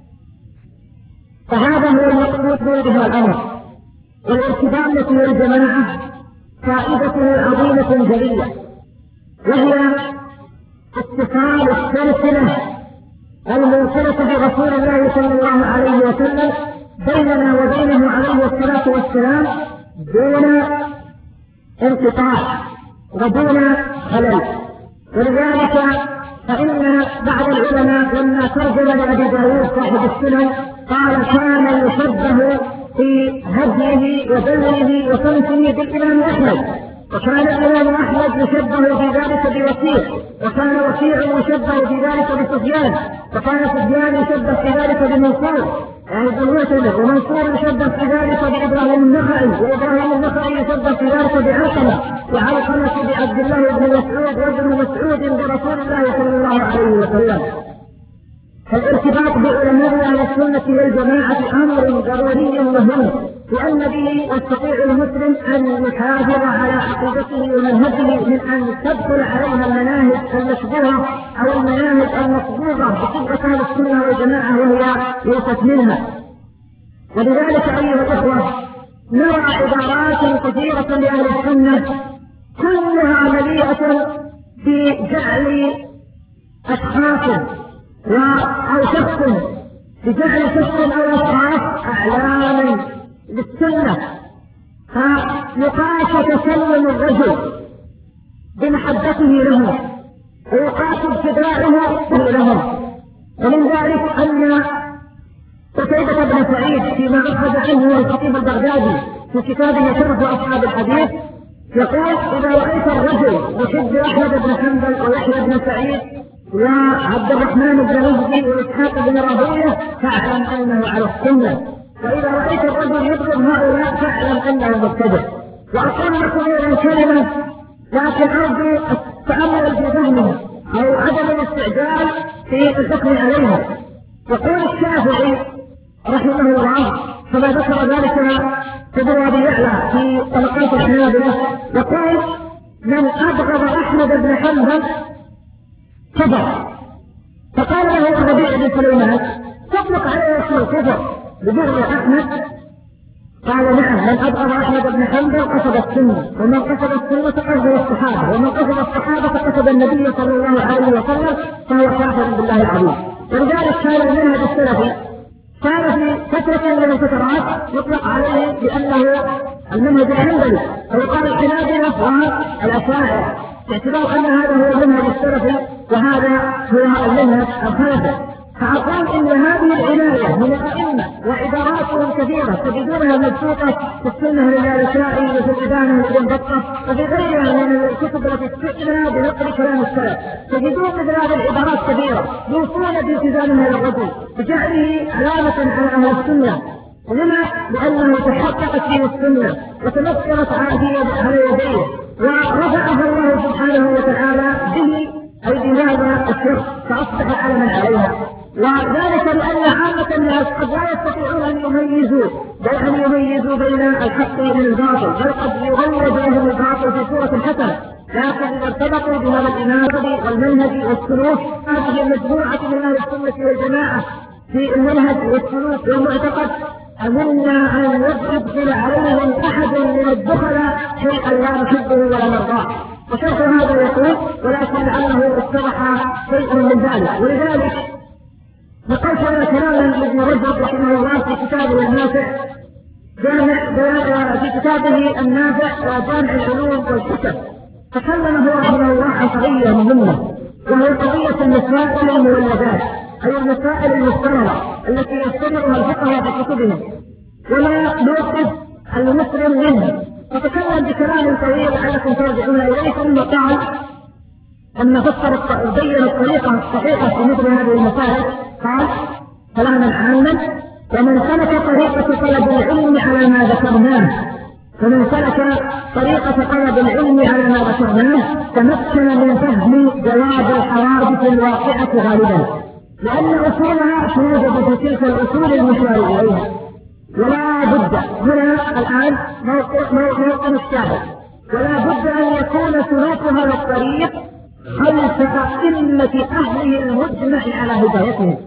فهذا هو المقصود بهذا الأمر. والارتباط والجماعة فائدته عظيمة جليلة، وهي اتصال السلسلة الموصلة برسول الله صلى الله عليه وسلم بيننا وبينه عليه الصلاة والسلام دون انقطاع ودون خلل. ولذلك فإن بعض العلماء لما ترجم لأبي داود صاحب السنن قال كان يشبه في هديه وبلغه وصمته بالإمام أحمد، وكان الإمام أحمد يشبه في ذلك بوكيع، وكان وكيع يشبه في ذلك بسفيان، وكان سفيان يشبه في ذلك بمنصور يعني بالوتر، ومنصور يشبه في ذلك بإبراهيم النخعي، وإبراهيم النخعي يشبه في ذلك بعلقمة، وعلقمة بعبد الله بن مسعود، وابن مسعود برسول الله صلى الله عليه وسلم. فالارتباط بعلماء اهل السنه والجماعه امر ضروري مهم، لان به يستطيع المسلم ان يحافظ على عقيدته ومنهجه من ان تدخل عليها المناهج المشبوهه او المناهج المصبوغه بصبغه اهل السنه والجماعه وهي ليست منها. ولذلك ايها الاخوه نرى عبارات كثيره لاهل السنه كلها مليئه بجعل اشخاص أو شخص بجعل شخص أو أشخاص أعلاما للسنة، فيقاس تسلم الرجل بمحبته له ويقاس ابتداءه لهم. ومن ذلك أن قتيبة بن سعيد فيما أخذ عنه الخطيب البغدادي في كتابه شرف أصحاب الحديث يقول إذا رأيت الرجل يحب أحمد بن حنبل ويحيى بن سعيد وعبد الرحمن بن مهدي وإسحاق بن راهويه فاعلم أنه على السنة، وإذا رأيت الرجل يبغض هؤلاء فاعلم أنه مبتدع. وأقول لكم هذه الكلمة لكن أرجو التأمل في فهمه أو عدم الاستعجال في الحكم عليها. يقول الشافعي رحمه الله كما ذكر ذلك ابن أبي يعلى في طبقات الحنابلة يقول من أبغض أحمد بن حنبل كفر. فقال له الربيع بن سليمان تطلق عليه اسم الكفر ببغض احمد؟ قال نعم، من ابغض احمد بن حنبل قصد السنه، ومن قصد السنه قصد الصحابه، ومن قصد الصحابه قصد النبي صلى الله عليه وسلم فهو كافر بالله العظيم. ولذلك كان المنهج السلفي كان في فتره من الفترات يطلق عليه بانه المنهج الحنبلي، ويقال الحنابله والاشاعره باعتبار ان هذا هو المنهج السلفي وهذا هو المنهج الخلفي. فأقول إن هذه العناية من الأئمة وعباراتهم كثيرة تجدونها مبسوطة في السنة للالكائي وفي الإبانة لابن بطة وفي غيرها من الكتب التي استئذنها بنقل كلام السلف، تجدون مثل هذه العبارات كثيرة يوصون بالتزامها للرجل بجعله علامة على أهل السنة. لما؟ لأنه تحققت فيه السنة وتمثلت على يديه ورفعها الله سبحانه وتعالى به أي بهذا الشخص فأصبح علما عليها. وذلك لأن عامة الناس قد لا يستطيعون أن يميزوا بل أن يميزوا بين الحق والباطل، بل قد يغير بينهم الباطل في صورة حسنة، لكن إذا ارتبطوا بهذا الإمام والمنهج والسلوك هذه المجموعة من أهل السنة والجماعة في المنهج والسلوك والمعتقد أمنا أن يدخل عليهم أحد من الدخلاء شيئا لا نحبه ولا نرضاه. وشرح هذا يقول ولكن لعله اتضح شيء من ذلك. ولذلك نقلت انا كلاما لابن رجب رحمه الله في كتابه النافع جامع في كتابه النافع وجامع العلوم والحكم، تكلم هو رحمه الله عن قضيه مهمه وهي قضيه المسائل المولدات، اي المسائل المفترضه التي يستمرها الفقهاء في كتبهم وما موقف المسلم منه. فتكلم بكلام طويل لعلكم ترجعون اليه ثم قال ان فسر بين الطريقه الصحيحه في مثل هذه المسائل قال كلاما عاما ومن سلك طريقه طلب العلم على ما ذكرناه ومن سلك طريقه طلب العلم على ما ذكرناه تمكن من فهم جواب الحوادث الواقعه غالبا، لان اصولها توجد في تلك الاصول المشار اليها. ولا بد هنا الآن موقع الشاهد ولا بد أن يكون سلوك هذا الطريق خلف أئمة أهله المجمع على هدايتهم.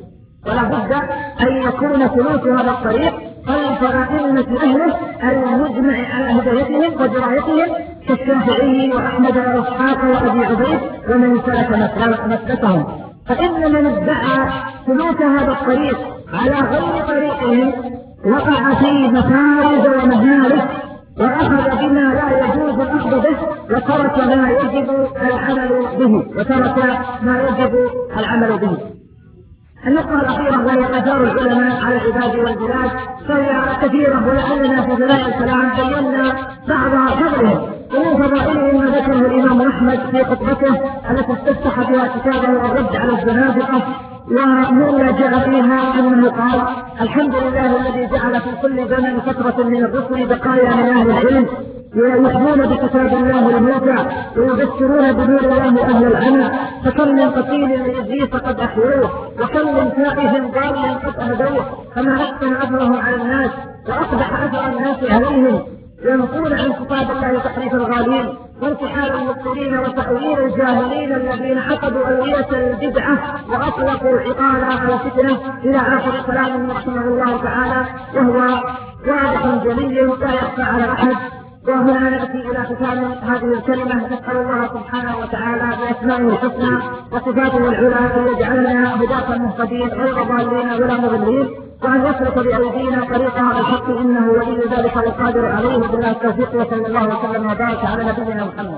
ولا بد أن يكون سلوك هذا الطريق خلف أئمة أهله المجمع على هدايتهم ودرايتهم كالشافعي وأحمد وإسحاق وأبي عبيد ومن سلك مسلكهم. فإن من ادعى سلوك هذا الطريق على غير طريقهم وقع في مفارز ومهالك وأخذ بما لا يجوز الأخذ به وترك ما يجب العمل به وترك ما يجب العمل به. النقطة الأخيرة وهي آثار العلماء على العباد والبلاد فهي كثيرة، ولعلنا في بناء الكلام بينا بعض فضلهم. ومن فضائلهم ما ذكره الإمام أحمد في خطبته التي استفتح بها كتابه الرد على الزنادقة، ومما جاء فيها أنه قال: الحمد لله الذي جعل في كل زمن فترة من الرسل بقايا من أهل العلم يحمون بكتاب الله الموتى ويبشرون بنور الله أهل العمى، فكم من قتيل لإبليس قد أحيوه وكم من تائه ضال قد أهدوه، فما أحسن أثره على الناس وأقبح أثر الناس عليهم، ينقون عن كتاب الله تحريف الغالين وانتحال المبطلين وتأويل الجاهلين الذين عقدوا أولية البدعة وأطلقوا عقال الفتنة إلى آخر كلامه رحمه الله تعالى، وهو واضح جلي لا يخفى على أحد. وهنا نأتي إلى ختام هذه الكلمة، نسأل الله سبحانه وتعالى بأسمائه الحسنى وصفاته العلى أن يجعلنا هداة مهتدين غير ضالين ولا مضلين، وأن يسلك بأيدينا طريقها الحق إنه ولي ذلك والقادر عليه، بالله التوفيق، وصلى الله وسلم وبارك على نبينا محمد.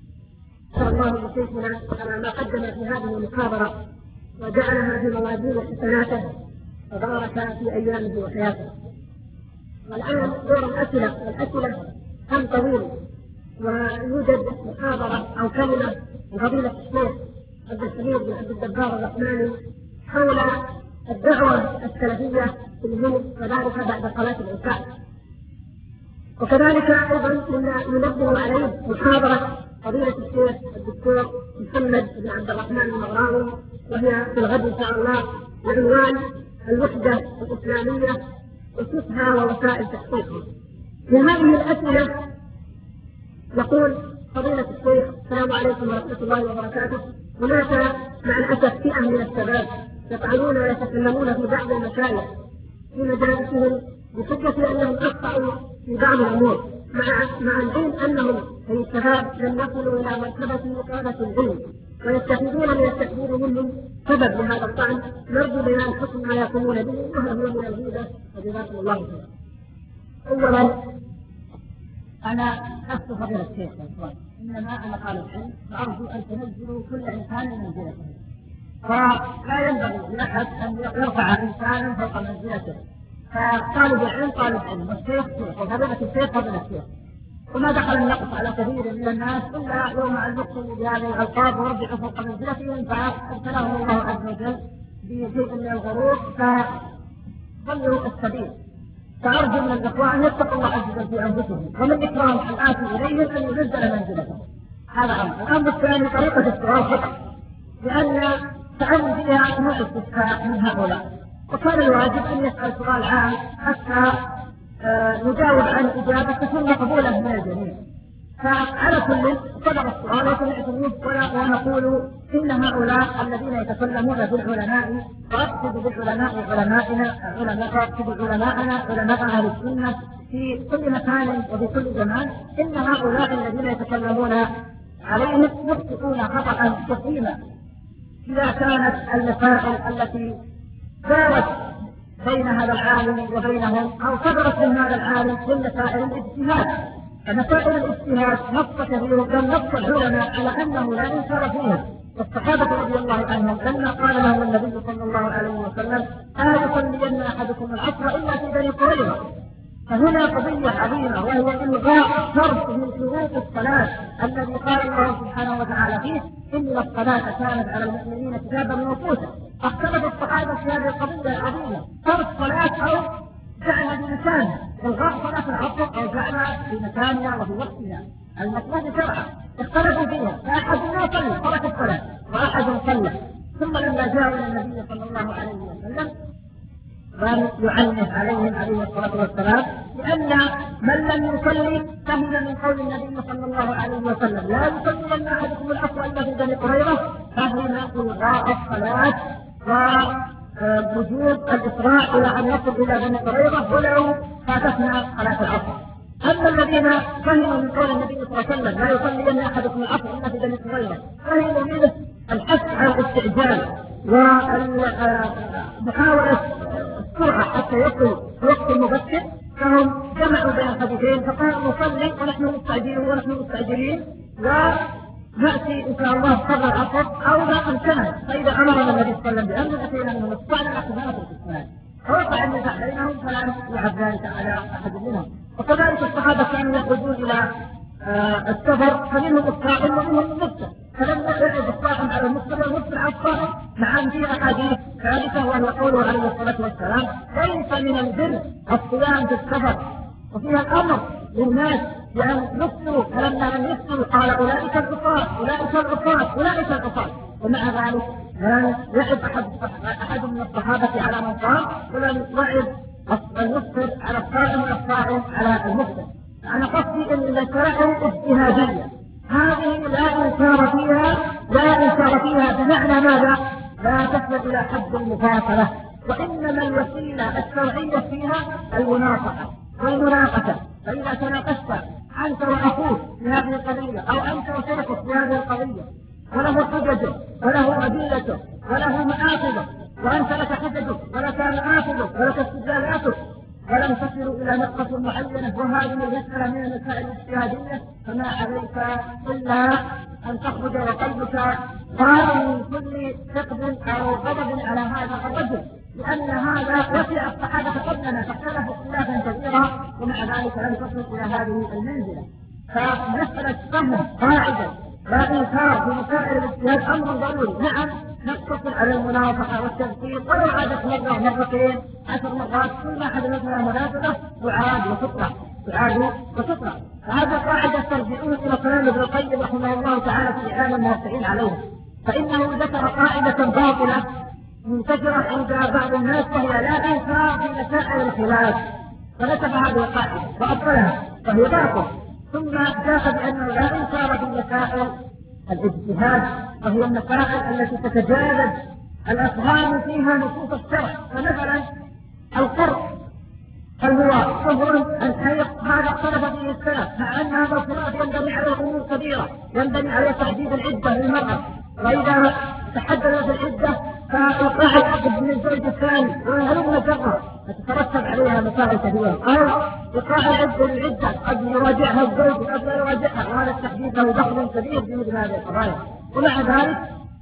شاء الله بشيخنا على ما قدم في هذه المحاضرة وجعلها في موازين حسناته وبارك في أيامه وحياته. والآن دور الأسئلة، والأسئلة كم طويل، ويوجد محاضرة أو كلمة لفضيلة الشيخ عبد الحميد بن عبد الجبار الرحماني حول الدعوة السلفية في الهند، وذلك بعد صلاة العشاء. وكذلك أيضا ننبه عليه محاضرة فضيلة الشيخ الدكتور محمد بن عبد الرحمن المغراوي، وهي في الغد إن شاء الله، بعنوان الوحدة الإسلامية وصفها ووسائل تحقيقها. لهذه الأسئلة يقول فضيلة الشيخ: السلام عليكم ورحمة الله وبركاته. هناك مع الأسف فئة من الشباب يطعنون ويتكلمون في بعض المشايخ في مجالسهم بحجة أنهم أخطأوا في بعض الأمور، مع مع العلم أنهم أي الشباب لم يصلوا إلى مرتبة قادة العلم، ويستفيدون من التكبير منهم سبب لهذا الطعن. نرجو بيان حكم ما يقومون به، وهو من الهدى، وجزاكم الله خيرا. أولا أنا أخذ فضيلة الشيخ، إنما أنا طالب علم وأرجو أن تنزلوا كل إنسان منزلته، فلا ينبغي لأحد أن يرفع إنسانا فوق منزلته. فطالب العلم طالب علم، والشيخ شيخ، وفضيلة الشيخ فضيلة الشيخ، وما دخل النقص على كثير من الناس إلا يوم أن يقتلوا بهذه الألقاب ورجعوا فوق منزلتهم فأبتلاهم الله عز وجل بشيء من الغرور فضلوا السبيل. فأرجو من الإخوان أن يتقوا الله عز وجل في أنفسهم، ومن إكرام الآتي إليهم أن ينزل منزلتهم. هذا أمر. الأمر الثاني طريقة السؤال خطأ، لأن تعلم فيها نوع استفهام من هؤلاء، وكان الواجب أن يسأل سؤال عام حتى آه نجاوب عن إجابة تكون مقبولة من الجميع. فعلى كل صدر السؤال وسمعتموه ونقول إن هؤلاء الذين يتكلمون بالعلماء، وأقصد بالعلماء علماءنا علماء أقصد علماءنا علماء أهل السنة في كل مكان وفي كل زمان، إن هؤلاء الذين يتكلمون عليهم يخطئون خطأ كثيرا إذا كانت المسائل التي دارت بين هذا العالم وبينهم أو صدرت من هذا العالم من مسائل الاجتهاد. فمسائل الاجتهاد نص كثير بل نص العلماء على أنه لا إنكار فيها. والصحابة رضي الله عنهم لما قال لهم النبي صلى الله عليه وسلم: لا يصلين أحدكم العصر إلا في بني قريظة. فهنا قضية عظيمة، وهي إلغاء شرط من شروط الصلاة الذي قال الله سبحانه وتعالى فيه: إن الصلاة كانت على المؤمنين كتابا موقوتا. اختلف الصحابة في هذه القضية العظيمة: ترك صلاة أو جعل بمكانها، إلغاء صلاة العصر أو جعلها في مكانها وفي وقتها المطلوب شرعا. اختلفوا فيها، فأحد ما صلى ترك الصلاة وأحد صلى. ثم لما جاءوا إلى النبي صلى الله عليه وسلم قال يعنف عليهم عليه الصلاة والسلام، لأن من لم يصلي فهم من قول النبي صلى الله عليه وسلم: لا يصلين أحدكم العصر إلا في بني قريظة، فهم إلغاء الصلاة وجود الإسراع إلى أن نصل إلى بني قريظة ولو فاتتنا صلاة العصر. أما الذين فهموا من قول النبي صلى الله عليه وسلم لا يصلين أحدكم العصر إلا في بني قريظة، فهموا منه الحث على الاستعجال ومحاولة السرعة حتى يصل وقت مبكر، فهم جمعوا بين الحديثين فقالوا نصلي ونحن مستعجلين ونحن مستعجلين ونأتي إن شاء الله قبل العصر أو لا أمكننا. فإذا أمرنا النبي صلى الله عليه وسلم بأن أتينا من المستعجل أخذنا في الإسلام فوقع النزاع بينهم فلا يعب ذلك على أحد منهم. وكذلك الصحابة كانوا يخرجون إلى آه السفر فمنهم الصائم ومنهم المفطر، فلم يعد الصائم على المفطر والمفطر على الصائم، مع أن فيها أحاديث ثالثة وهو قوله عليه الصلاة والسلام ليس من البر الصيام في السفر، وفيها الأمر للناس بأن يفطروا، فلما لم يفطروا قال أولئك العصاة أولئك العصاة أولئك العصاة، ومع ذلك لم يعد أحد أحد من الصحابة على من صام ولم يعد المفطر على الصائم والصائم على المفطر. أنا قصدي أن المسائل اجتهادية هذه لا إنكار فيها لا إنكار فيها بمعنى ماذا؟ لا تصل إلى حد المفاصلة، وإنما الوسيلة الشرعية فيها المناصحة والمناقشة. فإذا تناقشت أنت وأخوك في هذه القضية أو أنت وشركك في هذه القضية وله حججه وله أدلته وله مآخذه وأنت لك حججك ولك مآخذك ولك استدلالاتك ولم تصلوا إلى نقطة معينة وهذه المسألة من المسائل الاجتهادية، فما عليك إلا أن تخرج وقلبك خال من كل حقد أو غضب على هذا الرجل، لأن هذا وسع الصحابة قبلنا فاختلفوا اختلافا كثيرا ومع ذلك لم تصل إلى هذه المنزلة. فمسألة فهم قاعدة لا إنكار في مسائل الاجتهاد أمر ضروري. نعم نقتصر على المناصحة والتذكير ولو عادت مرة مرتين عشر مرات كل أحد مثلا مناسبة تعاد وتطلع تعاد وتطلع. فهذا قاعدة ترجعون إلى كلام ابن القيم رحمه الله تعالى في إعلام الموسعين عليه، فإنه ذكر قاعدة باطلة منتشرة عند بعض الناس وهي لا إنكار في مسائل الخلاف، فنسب هذه القاعدة وأبطلها فهي باطل، ثم جاء بأنه لا إنكار في مسائل الاجتهاد وهي المسائل التي تتجاوز الأفهام فيها نصوص الشرع. فمثلا القرء هل هو طهر الحيض هذا اختلف فيه السلف، مع أن هذا الخلاف ينبني على أمور كبيرة، ينبني على تحديد العدة للمرأة، وإذا تحددت العدة فإيقاع العقد من الزوج الثاني وهلم جرة تترتب عليها مسائل كثيرة، أو إيقاع العدة للعدة قد يراجعها الزوج وقد لا يراجعها، وهذا التحديد له دخل كبير في مثل هذه القضايا. ومع ذلك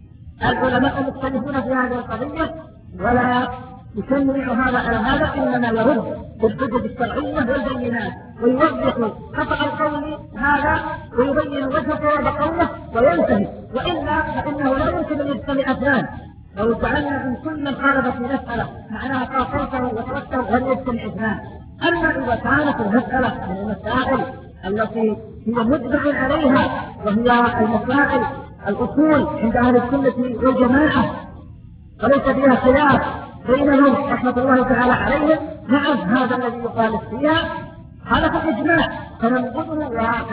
العلماء مختلفون في هذه القضية ولا يسمع هذا على هذا، إنما يرد بالحجج الشرعية والبينات ويوضح خطأ القول هذا ويبين وجه صواب قوله وينتهي، وإلا فإنه لا يمكن أن يجتمع اثنان. لو جعلنا من كل من خالف في مسألة معناها قاصرته وتركته لم يجتمع اثنان. أما إذا كانت المسألة من المسائل التي هي مجمع عليها وهي المسائل الأصول عند أهل السنة والجماعة وليس فيها خلاف بينهم رحمة الله تعالى عليهم، نعم هذا الذي يخالف فيها هذا في الإجماع فننبذه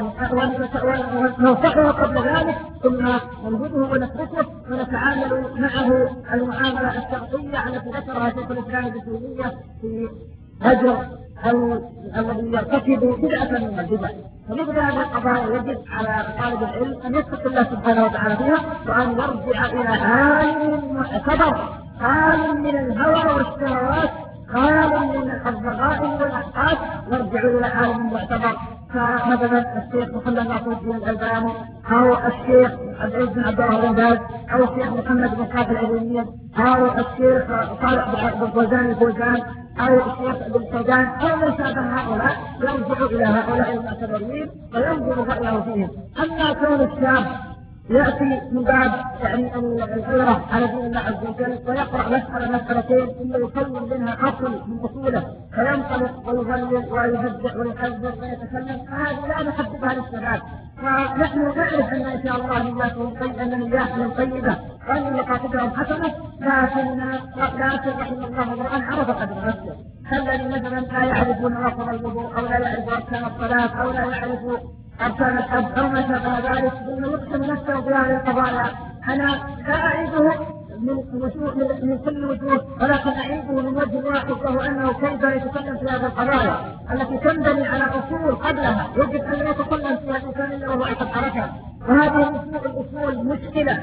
وننصحه قبل ذلك ثم ننبذه ونتركه ونتعامل معه المعاملة الشرعية التي ذكرها شيخ الإسلام ابن تيمية في هجر الذي يرتكب بدعة من البدع. فمثل هذه القضايا يجب على طالب العلم أن يتقي الله سبحانه وتعالى فيها وأن يرجع إلى عالم معتبر خال من الهوى والشهوات خال من الضغائن والأحقاد، نرجع إلى عالم معتبر كمثلا الشيخ محمد ناصر الدين الألباني أو الشيخ عبد العزيز بن عبد الله بن باز أو الشيخ محمد بن خالد العلمية أو الشيخ صالح بن فوزان الفوزان أو الشيخ ابن سودان أو من شابه هؤلاء، يرجع إلى هؤلاء المعتبرين وينظر رأيه فيهم. أما كون الشاب يأتي من باب يعني الغيرة على دين الله عز وجل ويقرأ مسألة مسألتين ثم يكون منها أصل من أصوله فينطلق ويغلل ويهدئ ويحذر ويتكلم، هذه لا نحببها للشباب. فنحن نعرف أن إن شاء الله نياتهم طيبة أن نياتهم طيبة وأن مقاصدهم حسنة، لكن لكن رحم الله امرأ عرف قدر نفسه. الذي مثلا لا يعرف نواقض الوضوء أو لا يعرف أركان الصلاة أو لا يعرف أركان الحج أو ما شابه ذلك ثم يقسم نفسه بهذه القضايا، أنا لا أعيده من وجوه من, من كل وجوه، ولكن أعيده من وجه واحد، وهو أنه كيف يتكلم في هذه القضايا التي تنبني على أصول قبلها يجب أن يتكلم فيها الإنسان إلا وهو أخذ حركة. وهذه الأصول مشكلة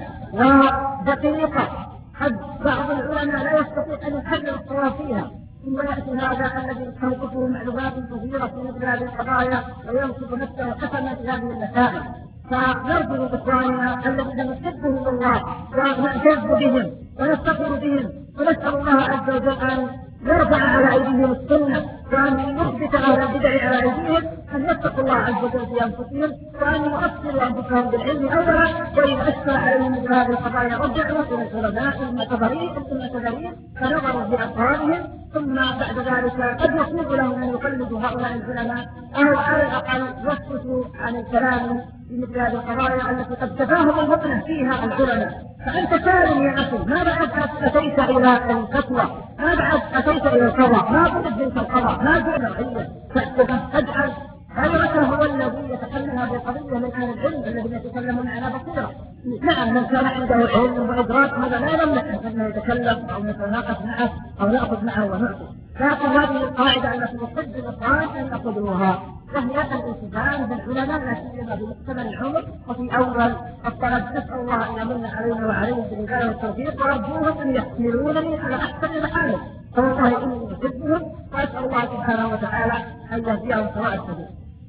ودقيقة، قد بعض العلماء لا يستطيع أن يحلل الصواب فيها، ثم يأتي هذا الذي توقفه معلومات كثيرة في مثل هذه القضايا وينصب نفسه حسنا في هذه المسائل. فنرجو إخواننا الذين نحبهم الله ونعتز بهم ونفتخر بهم، ونسأل الله عز وجل أن يرفع على أيديهم السنة، وأن يثبت أهل البدع على أيديهم، أن يتقوا الله عز وجل في أنفسهم، وأن يؤثروا أنفسهم بالعلم أولا، وإن أشكل عليهم مثل هذه القضايا رجعوا إلى العلماء المعتبرين المعتبرين فنظروا في أقوالهم، ثم بعد ذلك قد يسوغ لهم أن يقلدوا هؤلاء العلماء، أو على الأقل يسكتوا عن الكلام في مثل هذه القضايا التي قد تفاهم المطلع فيها العلماء. فأنت سالم يا أخي، ما بعد أتيت إلى الفتوى، ما بعد أتيت إلى القضاء، ما بعد منك القضاء، ما بعد العلم، فاجعل غيرك هو الذي يتكلم هذه القضية من أهل العلم الذين يتكلمون على بصيرة. نعم، من كان عنده علم وإدراك هذا لا يمنع أنه يتكلم أو نتناقش معه أو نأخذ معه ونعطي، لكن هذه القاعدة التي يحب الإخوان أن يأخذوها، وهي الالتزام بالعلماء لا سيما في مقتبل العمر وفي أول الطلب. نسأل الله أن يمن علينا وعليهم بالهداية والتوفيق، وأرجوهم أن يحملونني على أحسن المحامل، فوالله إني أحبهم، وأسأل الله سبحانه وتعالى أن يهديهم سواء السبيل.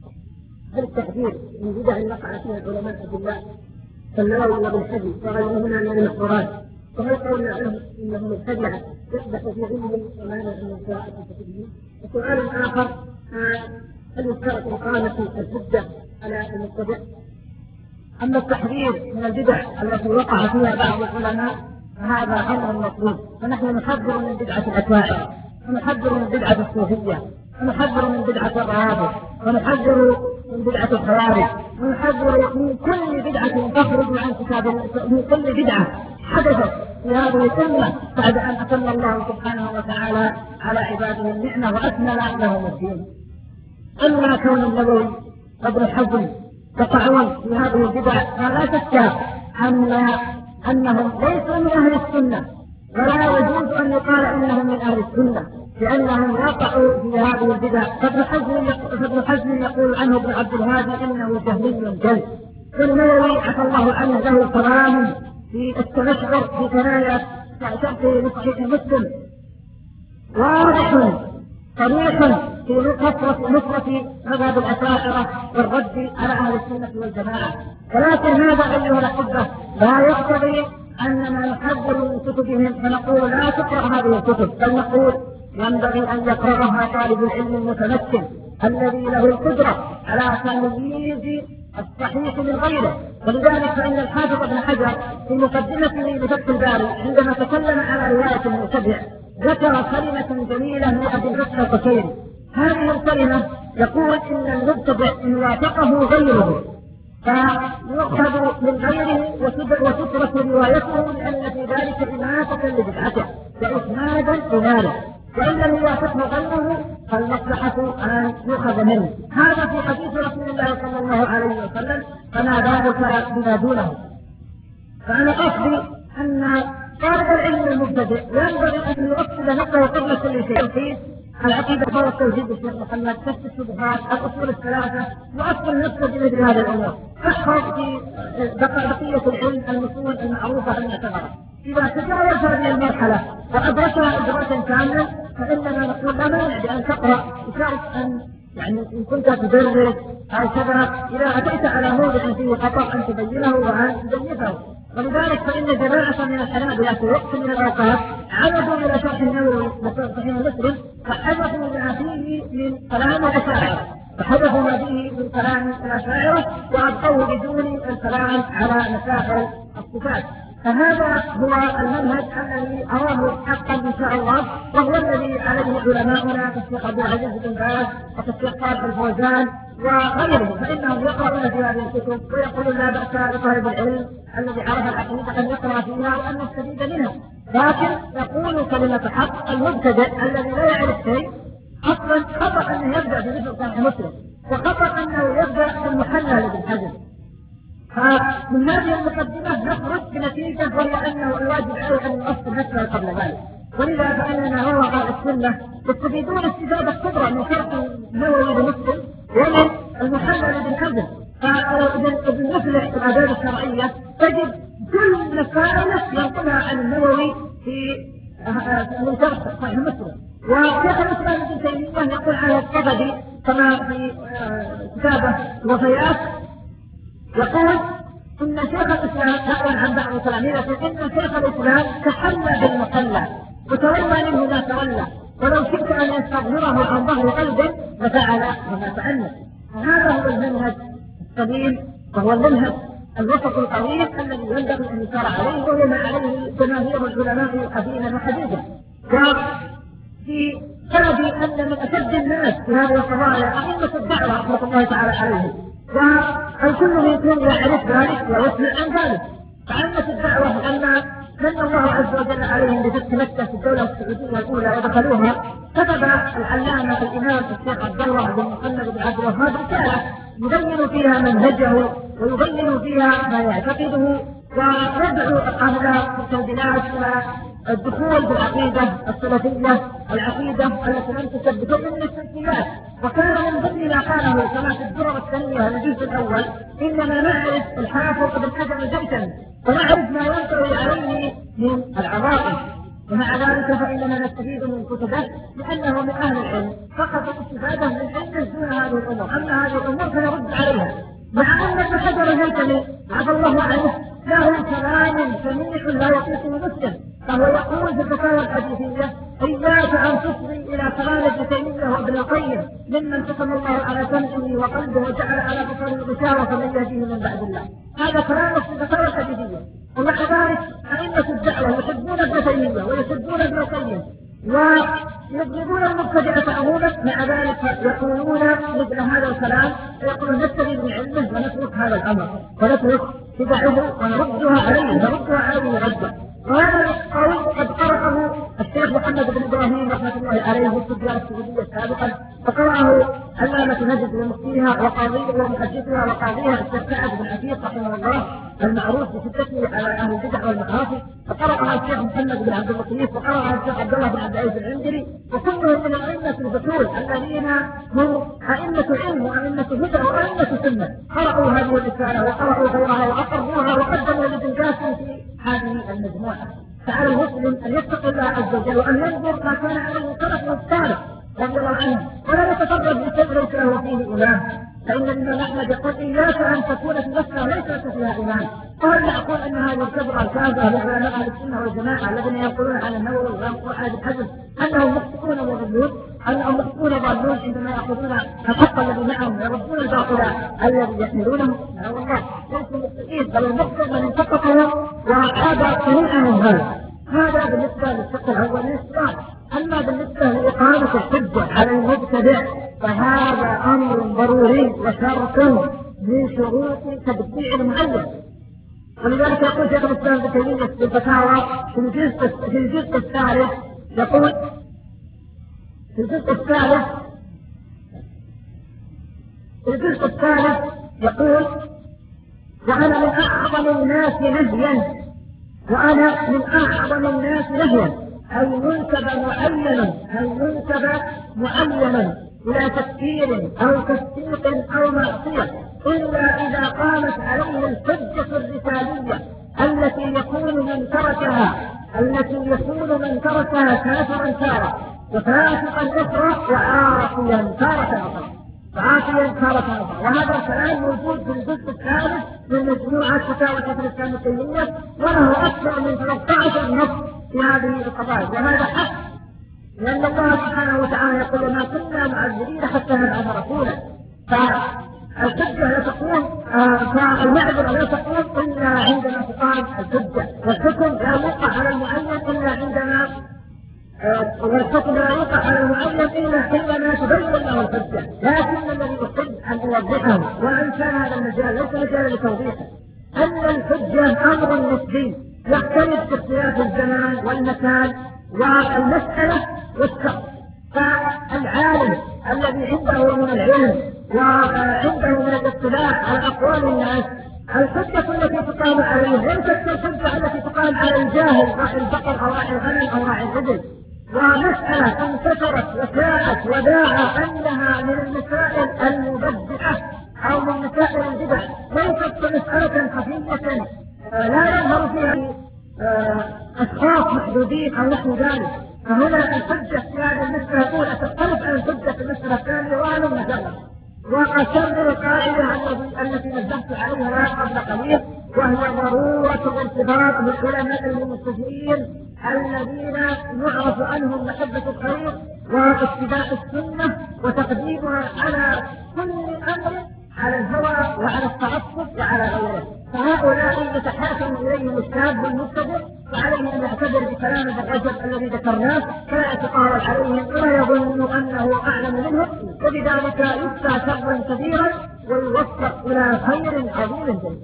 بالتحذير من بدع وقع فيها العلماء بالله كالنووي وابن حزم وغيرهما من المحظورات، وهل قولنا عنهم انهم مبتدعه يقدح في علمهم وما من قراءه كتبهم. وسؤال اخر، هل يشترط اقامه الحجه على المبتدع؟ اما التحذير من البدع التي وقع فيها بعض العلماء فهذا امر مطلوب، فنحن نحذر من بدعه الاشاعره، ونحذر من بدعه الصوفيه، ونحذر من بدعه الروابط، ونحذر من بدعة الخوارج، ونحذر من كل بدعة تخرج عن كتاب، من كل بدعة حدثت في هذه الأمة بعد أن أتم الله سبحانه وتعالى على عباده النعمة وأكمل لهم الدين. أما كون النووي وابن حزم يقعون في هذه البدع فلا شك أن أنهم ليسوا من أهل السنة، ولا يجوز أن يقال إنهم من أهل السنة، لأنهم وقعوا في هذه البدع. فابن حزم يقول عنه ابن عبد الهادي إنه جهمي جل، والنووي عفى الله عنه له كلام في التمشغر في ثنايا في نصح مسلم واضح صريح في نصرة نصرة مذهب الأشاعرة والرد على أهل السنة والجماعة. ولكن هذا أيها الأحبة لا يقتضي أننا نحذر من كتبهم فنقول لا تقرأ هذه الكتب، بل نقول ينبغي أن يقرأها طالب العلم المتمكن الذي له القدرة على تمييز الصحيح من غيره. ولذلك فإن الحافظ ابن حجر في مقدمته لفتح الباري عندما تكلم على رواية المبتدع ذكر كلمة جميلة من أبي الفتح القشيري. هذه الكلمة يقول إن المبتدع إن وافقه غيره فيؤخذ من غيره وتترك روايته، لأن في ذلك إماتة لبدعته وإسنادا لماله، وإن لم يوافقه غيره فالمصلحة أن يؤخذ منه. هذا في حديث رسول الله صلى الله عليه وسلم، فما بالك بما دونه. فأنا قصدي أن طالب العلم المبتدئ ينبغي أن يؤصل نفسه قبل كل شيء في العقيدة والتوحيد الشيخ محمد، كشف الشبهات، الأصول الثلاثة، يؤصل نفسه بمثل هذه الأمور، يحفظ في بقية العلم الأصول المعروفة المعتبرة. إذا تجاوز هذه المرحلة وأدركها إدراكا كاملا فإننا نقول لا مانع بأن تقرأ بشرط أن يعني إن كنت تدرس أو كذا، إذا أتيت على موضع فيه خطأ أن تبينه وأن تبينه. ولذلك فإن جماعة من الحنابلة في وقت من الأوقات عمدوا إلى شرح النووي صحيح مسلم فحذفوا ما فيه من كلام الأشاعرة، فحذفوا ما فيه من كلام الأشاعرة وأبقوه بدون الكلام على مسائل الصفات. فهذا هو المنهج الذي أراه حقا إن شاء الله، وهو الذي عليه علماؤنا كالشيخ عبد العزيز بن باز وكالشيخ صالح الفوزان وغيرهم، فإنهم يقرؤون في هذه الكتب ويقولون لا بأس لطالب العلم الذي عرف العقيدة أن يقرأ فيها وأن يستفيد منها. لكن يقول كلمة حق المبتدئ الذي لا يعرف شيء أصلا خطأ أنه يبدأ بمثل صحيح مسلم، وخطأ أنه يبدأ في المحلى لابن حجر. ومن هذه المقدمة نخرج بنتيجة وهي أنه الواجب عليه أن يؤصل نفسه قبل ذلك. ولذا فإننا هو أهل السنة يستفيدون استفادة كبرى من شرح النووي لمسلم ومن المحلل بن حزم. فابن مفلح في الآداب الشرعية تجد كل مسائل ينقلها عن النووي في من شرح صحيح مسلم. وشيخ الإسلام ابن تيمية يقول على الطبري كما في كتابه الوفيات يقول إن شيخ الإسلام نقلا عن بعض تلاميذه إن شيخ الإسلام تحلى بالمحلى وتولى منه ما تولى ولو شئت أن يستظهره عن ظهر قلب لفعل وما فعلنا. هذا هو المنهج السليم وهو المنهج الوسط القويم الذي ينبغي أن يسار عليه وهو ما عليه جماهير العلماء قديما وحديثا. وفي سبب أن من أشد الناس في هذه القضايا أئمة الدعوة رحمة الله تعالى عليهم والكل منكم يعرف ذلك ويسمع عن ذلك. فأئمة الدعوة لما من الله عز وجل عليهم بفتح مكة في الدولة السعودية الأولى ودخلوها كتب العلامة الإمام الشيخ عبد الله بن محمد بن عبد الوهاب رسالة يبين فيها منهجه ويبين فيها ما يعتقده ويدعو هؤلاء في البلاد إلى الدخول بالعقيدة السلفية العقيدة التي لم تثبت من الشركيات. وكان من ضمن ما قاله كما في الدرر الثانية الجزء الأول إنما نعرف الحافظ ابن حجر الهيثمي ونعرف ما ينطوي عليه من العظائم. ومع ذلك فإننا نستفيد من كتبه لأنه من أهل العلم فقط الاستفادة من علم دون هذه الأمور. أما هذه الأمور فنرد عليها. مع أن ابن حجر الهيثمي عفى الله عنه له كلام سميع لا يطيقه مسلم فهو يقول في الفتاوى الحديثية إياك أن تصغي إلى كلام ابن تيمية وابن القيم ممن ختم الله على سمعه وقلبه وجعل على بصره غشاوة فمن يهديه من بعد الله. هذا كلام في الفتاوى الحديثية. ومع ذلك أئمة الدعوة يحبون ابن تيمية ويحبون ابن القيم ويبغضون المبتدعة عموما. مع ذلك يقولون مثل هذا الكلام ويقولون نستفيد من علمه ونترك هذا الأمر ونترك اتباعه ونردها عليه نردها عليه ردا. وهذا القول قد قرأه الشيخ محمد بن إبراهيم رحمة الله عليه في الدار السعودية سابقا فقرأه علامة نجد ومفتيها وقاضيها ومحدثها وقاضيها الشيخ سعد بن عتيق رحمه الله المعروف بشدته على أهل البدع والمعاصي. فقرأها الشيخ محمد بن عبد اللطيف وقرأها الشيخ عبد الله بن عبد العزيز العنجري وكلهم من الأئمة البتول الذين هم أئمة علم وأئمة هدى وأئمة سنة قرأوا هذه الرسالة وقرأوا غيرها وأقروها وقدموا للجاسم في هذه المجموعة. فعلى المسلم أن يتقي الله عز وجل وأن ينظر ما كان عليه السلف والصالح رضي الله عنه ولا يتفرد بشيء ليس له فيه إمام. فإن الإمام أحمد يقول إياك أن تكون في نفسها ليس لك فيها إمام. وهل يقول أن هذه الكبرى الكاذبة لعلماء أهل السنة والجماعة الذين يقولون عن النووي ويقولون عن ابن حزم أنهم مخطئون ويضلون أنهم مخطئون ضالون عندما يأخذون الحق الذي معهم ويردون الباطل الذي يحملونه؟ لا والله ليسوا مخطئين بل المخطئ من انتقصهم وهذا صنيعهم هذا. هذا بالنسبة للشق الأول من الإسلام. أما بالنسبة لإقامة الحجة على المبتدع فهذا أمر ضروري وشرط من شروط تبديع المعلم. ولذلك يقول شيخ الإسلام ابن تيمية في الفتاوى في الجزء في الجزء الثالث يقول في الجزء الثالث في الجزء الثالث يقول وأنا من أعظم الناس نهيا وأنا من أعظم الناس نهيا أي منسب معين أي منسب معين إلى تكفير أو تصديق أو معصية إلا إذا قامت عليه الحجة الرسالية التي يكون من تركها التي يكون من تركها كافرا تارة وفاسقا أخرى وعاصيا تارة أخرى وعاصيا تارة أخرى. وهذا الكلام موجود في الجزء الثالث من مجموعة فتاوى شيخ الإسلام ابن تيمية وله أكثر من ثلاثة عشر نص في هذه القضايا. وهذا حق لأن الله سبحانه وتعالى يقول ما كنا معذبين حتى نبعث رسولا. فالحجة لا تقوم فالمعذرة لا تقوم إلا عندما تقام الحجة والحكم لا يوقع على المعين إلا عندما والحكم لا يوقع على المعين إلا حينما تبين له الحجة. لكن الذي يحب أن يوضحه وأن كان هذا المجال ليس مجالا لتوضيحه أن الحجة أمر نسبي يختلف باختلاف الزمان والمكان والمسألة والشخص. فالعالم الذي عنده من العلم وعنده من الاطلاع على أقوال الناس الحجة التي تقام عليه ليست الحجة التي تقام على الجاهل راعي البقر أو راعي الغنم أو راعي الإبل. ومسألة انتشرت وشاعت وداعى أنها من المسائل المبدعة أو من مسائل البدع، ليست مسألة خفيفة لا يظهر فيها أشخاص محدودين أو نحو ذلك. فهنا الحجة في هذه المسألة الأولى تختلف عن الحجة في المسألة الثانية وأنا مجرد. وأكرر القاعدة التي نبهت عليها قبل قليل، وهي ضرورة الارتباط بالعلماء المنصفين الذين يعرف عنهم محبة الخير واتباع السنة وتقديمها على كل أمر على الهوى وعلى التعصب وعلى غيره. فهؤلاء يتحاكم إليهم الشاب والمبتدئ، وعليه أن يعتبر بكلام ابن رجب الذي ذكرناه فلا يتطاول عليهم ولا يظن أنه أعلم منهم، وبذلك يفتى شرا كبيرا ويوفق إلى خير عظيم جدا.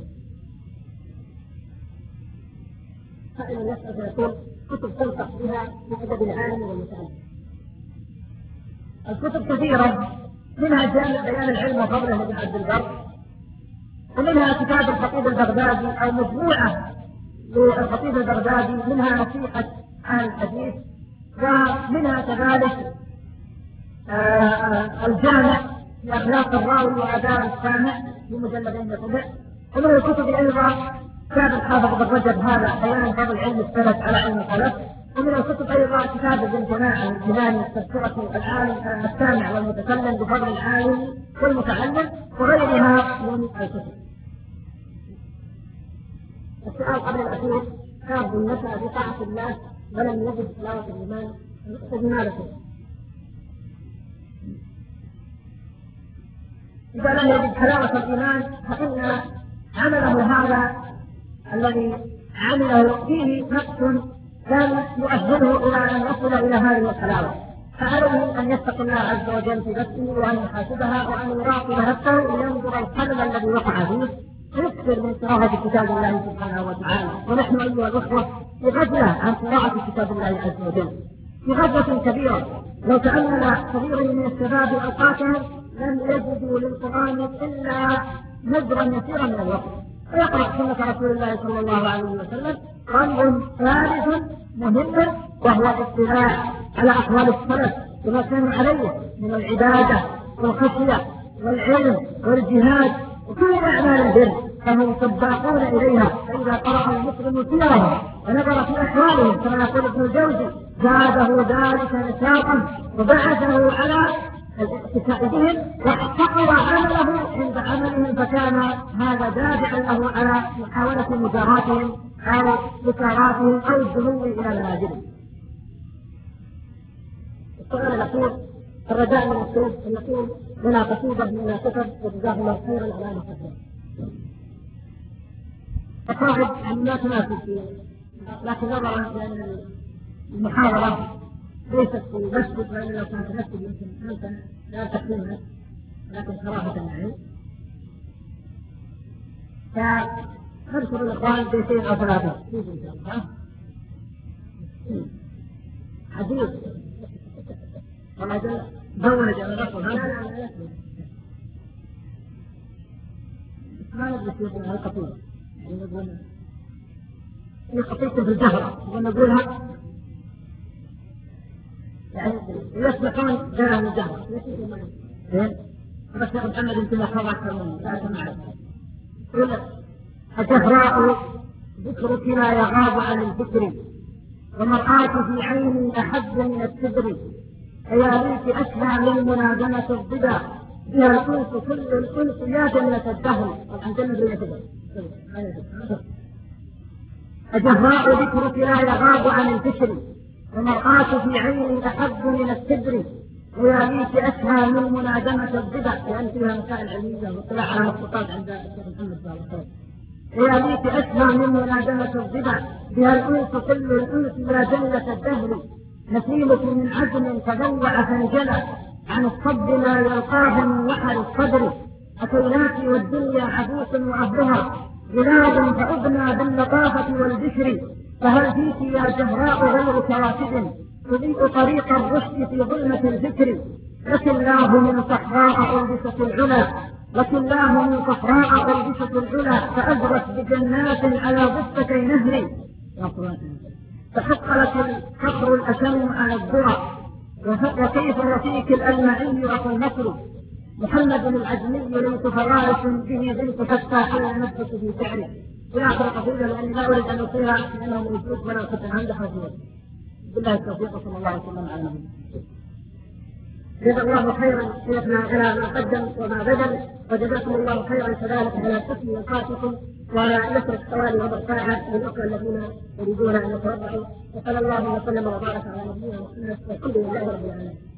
فإن يسأل يقول كتب تنصح بها في أدب العالم والمتعلم. الكتب كثيرة، منها جامع بيان العلم وفضله لابن عبد البر، ومنها كتاب الخطيب البغدادي أو مجموعة للخطيب البغدادي، منها نصيحة أهل الحديث، ومنها كذلك آه الجامع في أخلاق الراوي وآداب السامع في مجلدين يطبع. ومن الكتب أيضا كتاب الحافظ بن رجب هذا بيان فضل علم السلف على علم الخلف. ومن الكتب أيضا كتاب ابن جماعة الجناني تذكرة العالم السامع والمتكلم بفضل العالم والمتعلم وغيرها من الكتب. السؤال قبل الأخير: شاب نشأ بطاعة الله ولم يجد تلاوة الإيمان فبما له؟ إذا لم يجد حلاوة الإيمان فإن عمله هذا الذي عمله فيه نقص لم يؤهله إلى أن يصل إلى هذه الحلاوة، فعليه أن يتقي الله عز وجل في نفسه وأن يحاسبها وأن يراقب نفسه لينظر الخلل الذي وقع فيه ويكثر من قراءة كتاب الله سبحانه وتعالى. ونحن أيها الأخوة في غفلة عن قراءة كتاب الله عز وجل، في غفلة كبيرة. لو تأمل كثير من الشباب أوقاتهم لم يجدوا للقرآن إلا نذرا يسيرا من الوقت، ويقرأ سنة رسول الله صلى الله عليه وسلم. أمر ثالث مهم وهو الاطلاع على أحوال السلف وما كانوا عليه من العبادة والخشية والعلم والجهاد وكل أعمال البر، فهم سباقون إليها. فإذا قرأ المسلم سيرهم ونظر في أحوالهم كما يقول ابن الجوزي زاده ذلك نشاطا وبعثه على الاقتفاء بهم واحتقر عمله عند عملهم، فكان هذا دافعا له على محاولة مجاراتهم أو مساراتهم أو الذهول إلى منازلهم. السؤال الأخير: الرجاء من السيد أن يكون لنا قصيدة من كتب وجزاه الله خيرا على مستقبل. القاعد عن لا تناسب فيه، لكن نظرا لأن المحاضرة ليست في مسجد، وإن لو كانت مسجد يمكن أنت لا تحكمها، لكن صراحة يعني فنذكر الإخوان بيتين أو ثلاثة إن شاء الله. حديث والله جل دون جل رسول هذا ما ندري كيف القطيع، يعني نقول في قطيعة في الجهرة ونقولها يعني يسمحون جاء من الجهرة زين. بس يا محمد انت ما خضعت أكثر مني لا تسمعك. يقول الجهراء ذكرك لا يغاب عن الذكر ومرآت في عيني أحد من السدر، فيا ليت أشبع من منادمة الضبا بها الأنس كل الأنس يا جنة الدهر. طبعا جنة الدهر. الجهراء ذكرك لا يغاب عن الذكر ومرآت في عيني أحب من السدر، ويا ليت أشهى من منادمة الضبا، لأن فيها مسائل علمية واطلاع على مخطوطات عند الشيخ محمد صلى الله عليه وسلم. ويا ليت أشهى من منادمة الضبا بها الأنس كل الأنس يا جنة الدهر، نسيمك من عزم تضوع فانجلى عن الصد ما يلقاه من وحر الصدر، أتيناك والدنيا عبوس وأهلها بلاد فأغنى باللطافة والبشر، فهل فيك يا جهراء غير كواكب تضيء طريق الرشد في ظلمة الذكر، لك الله من صحراء ألبسة العلا وكلاهما صحراء ألبسة العلا فأزرت بجنات على ضفتي نهري فحق لك الفخر الأشم على الذرى وكيف رفيق الألمعي أخو المكر محمد العزمي ليس فراش به بنت فتاحين نفسك في سعره إلى آخر قصيدة لأني لا أريد أن أطيلها لأنه موجود ولا كنت أمدحه فيه. بالله التوفيق صلى الله عليه وسلم على النبي. جزا الله خيرا شيخنا على ما قدم وما بذل وجزاكم الله خيرا كذلك على حسن وقاتكم وعلى نصر حوالي ربع ساعة للأخوة الذين يريدون أن يتوضعوا وصلى الله وسلم وبارك على نبينا محمد والحمد لله رب العالمين.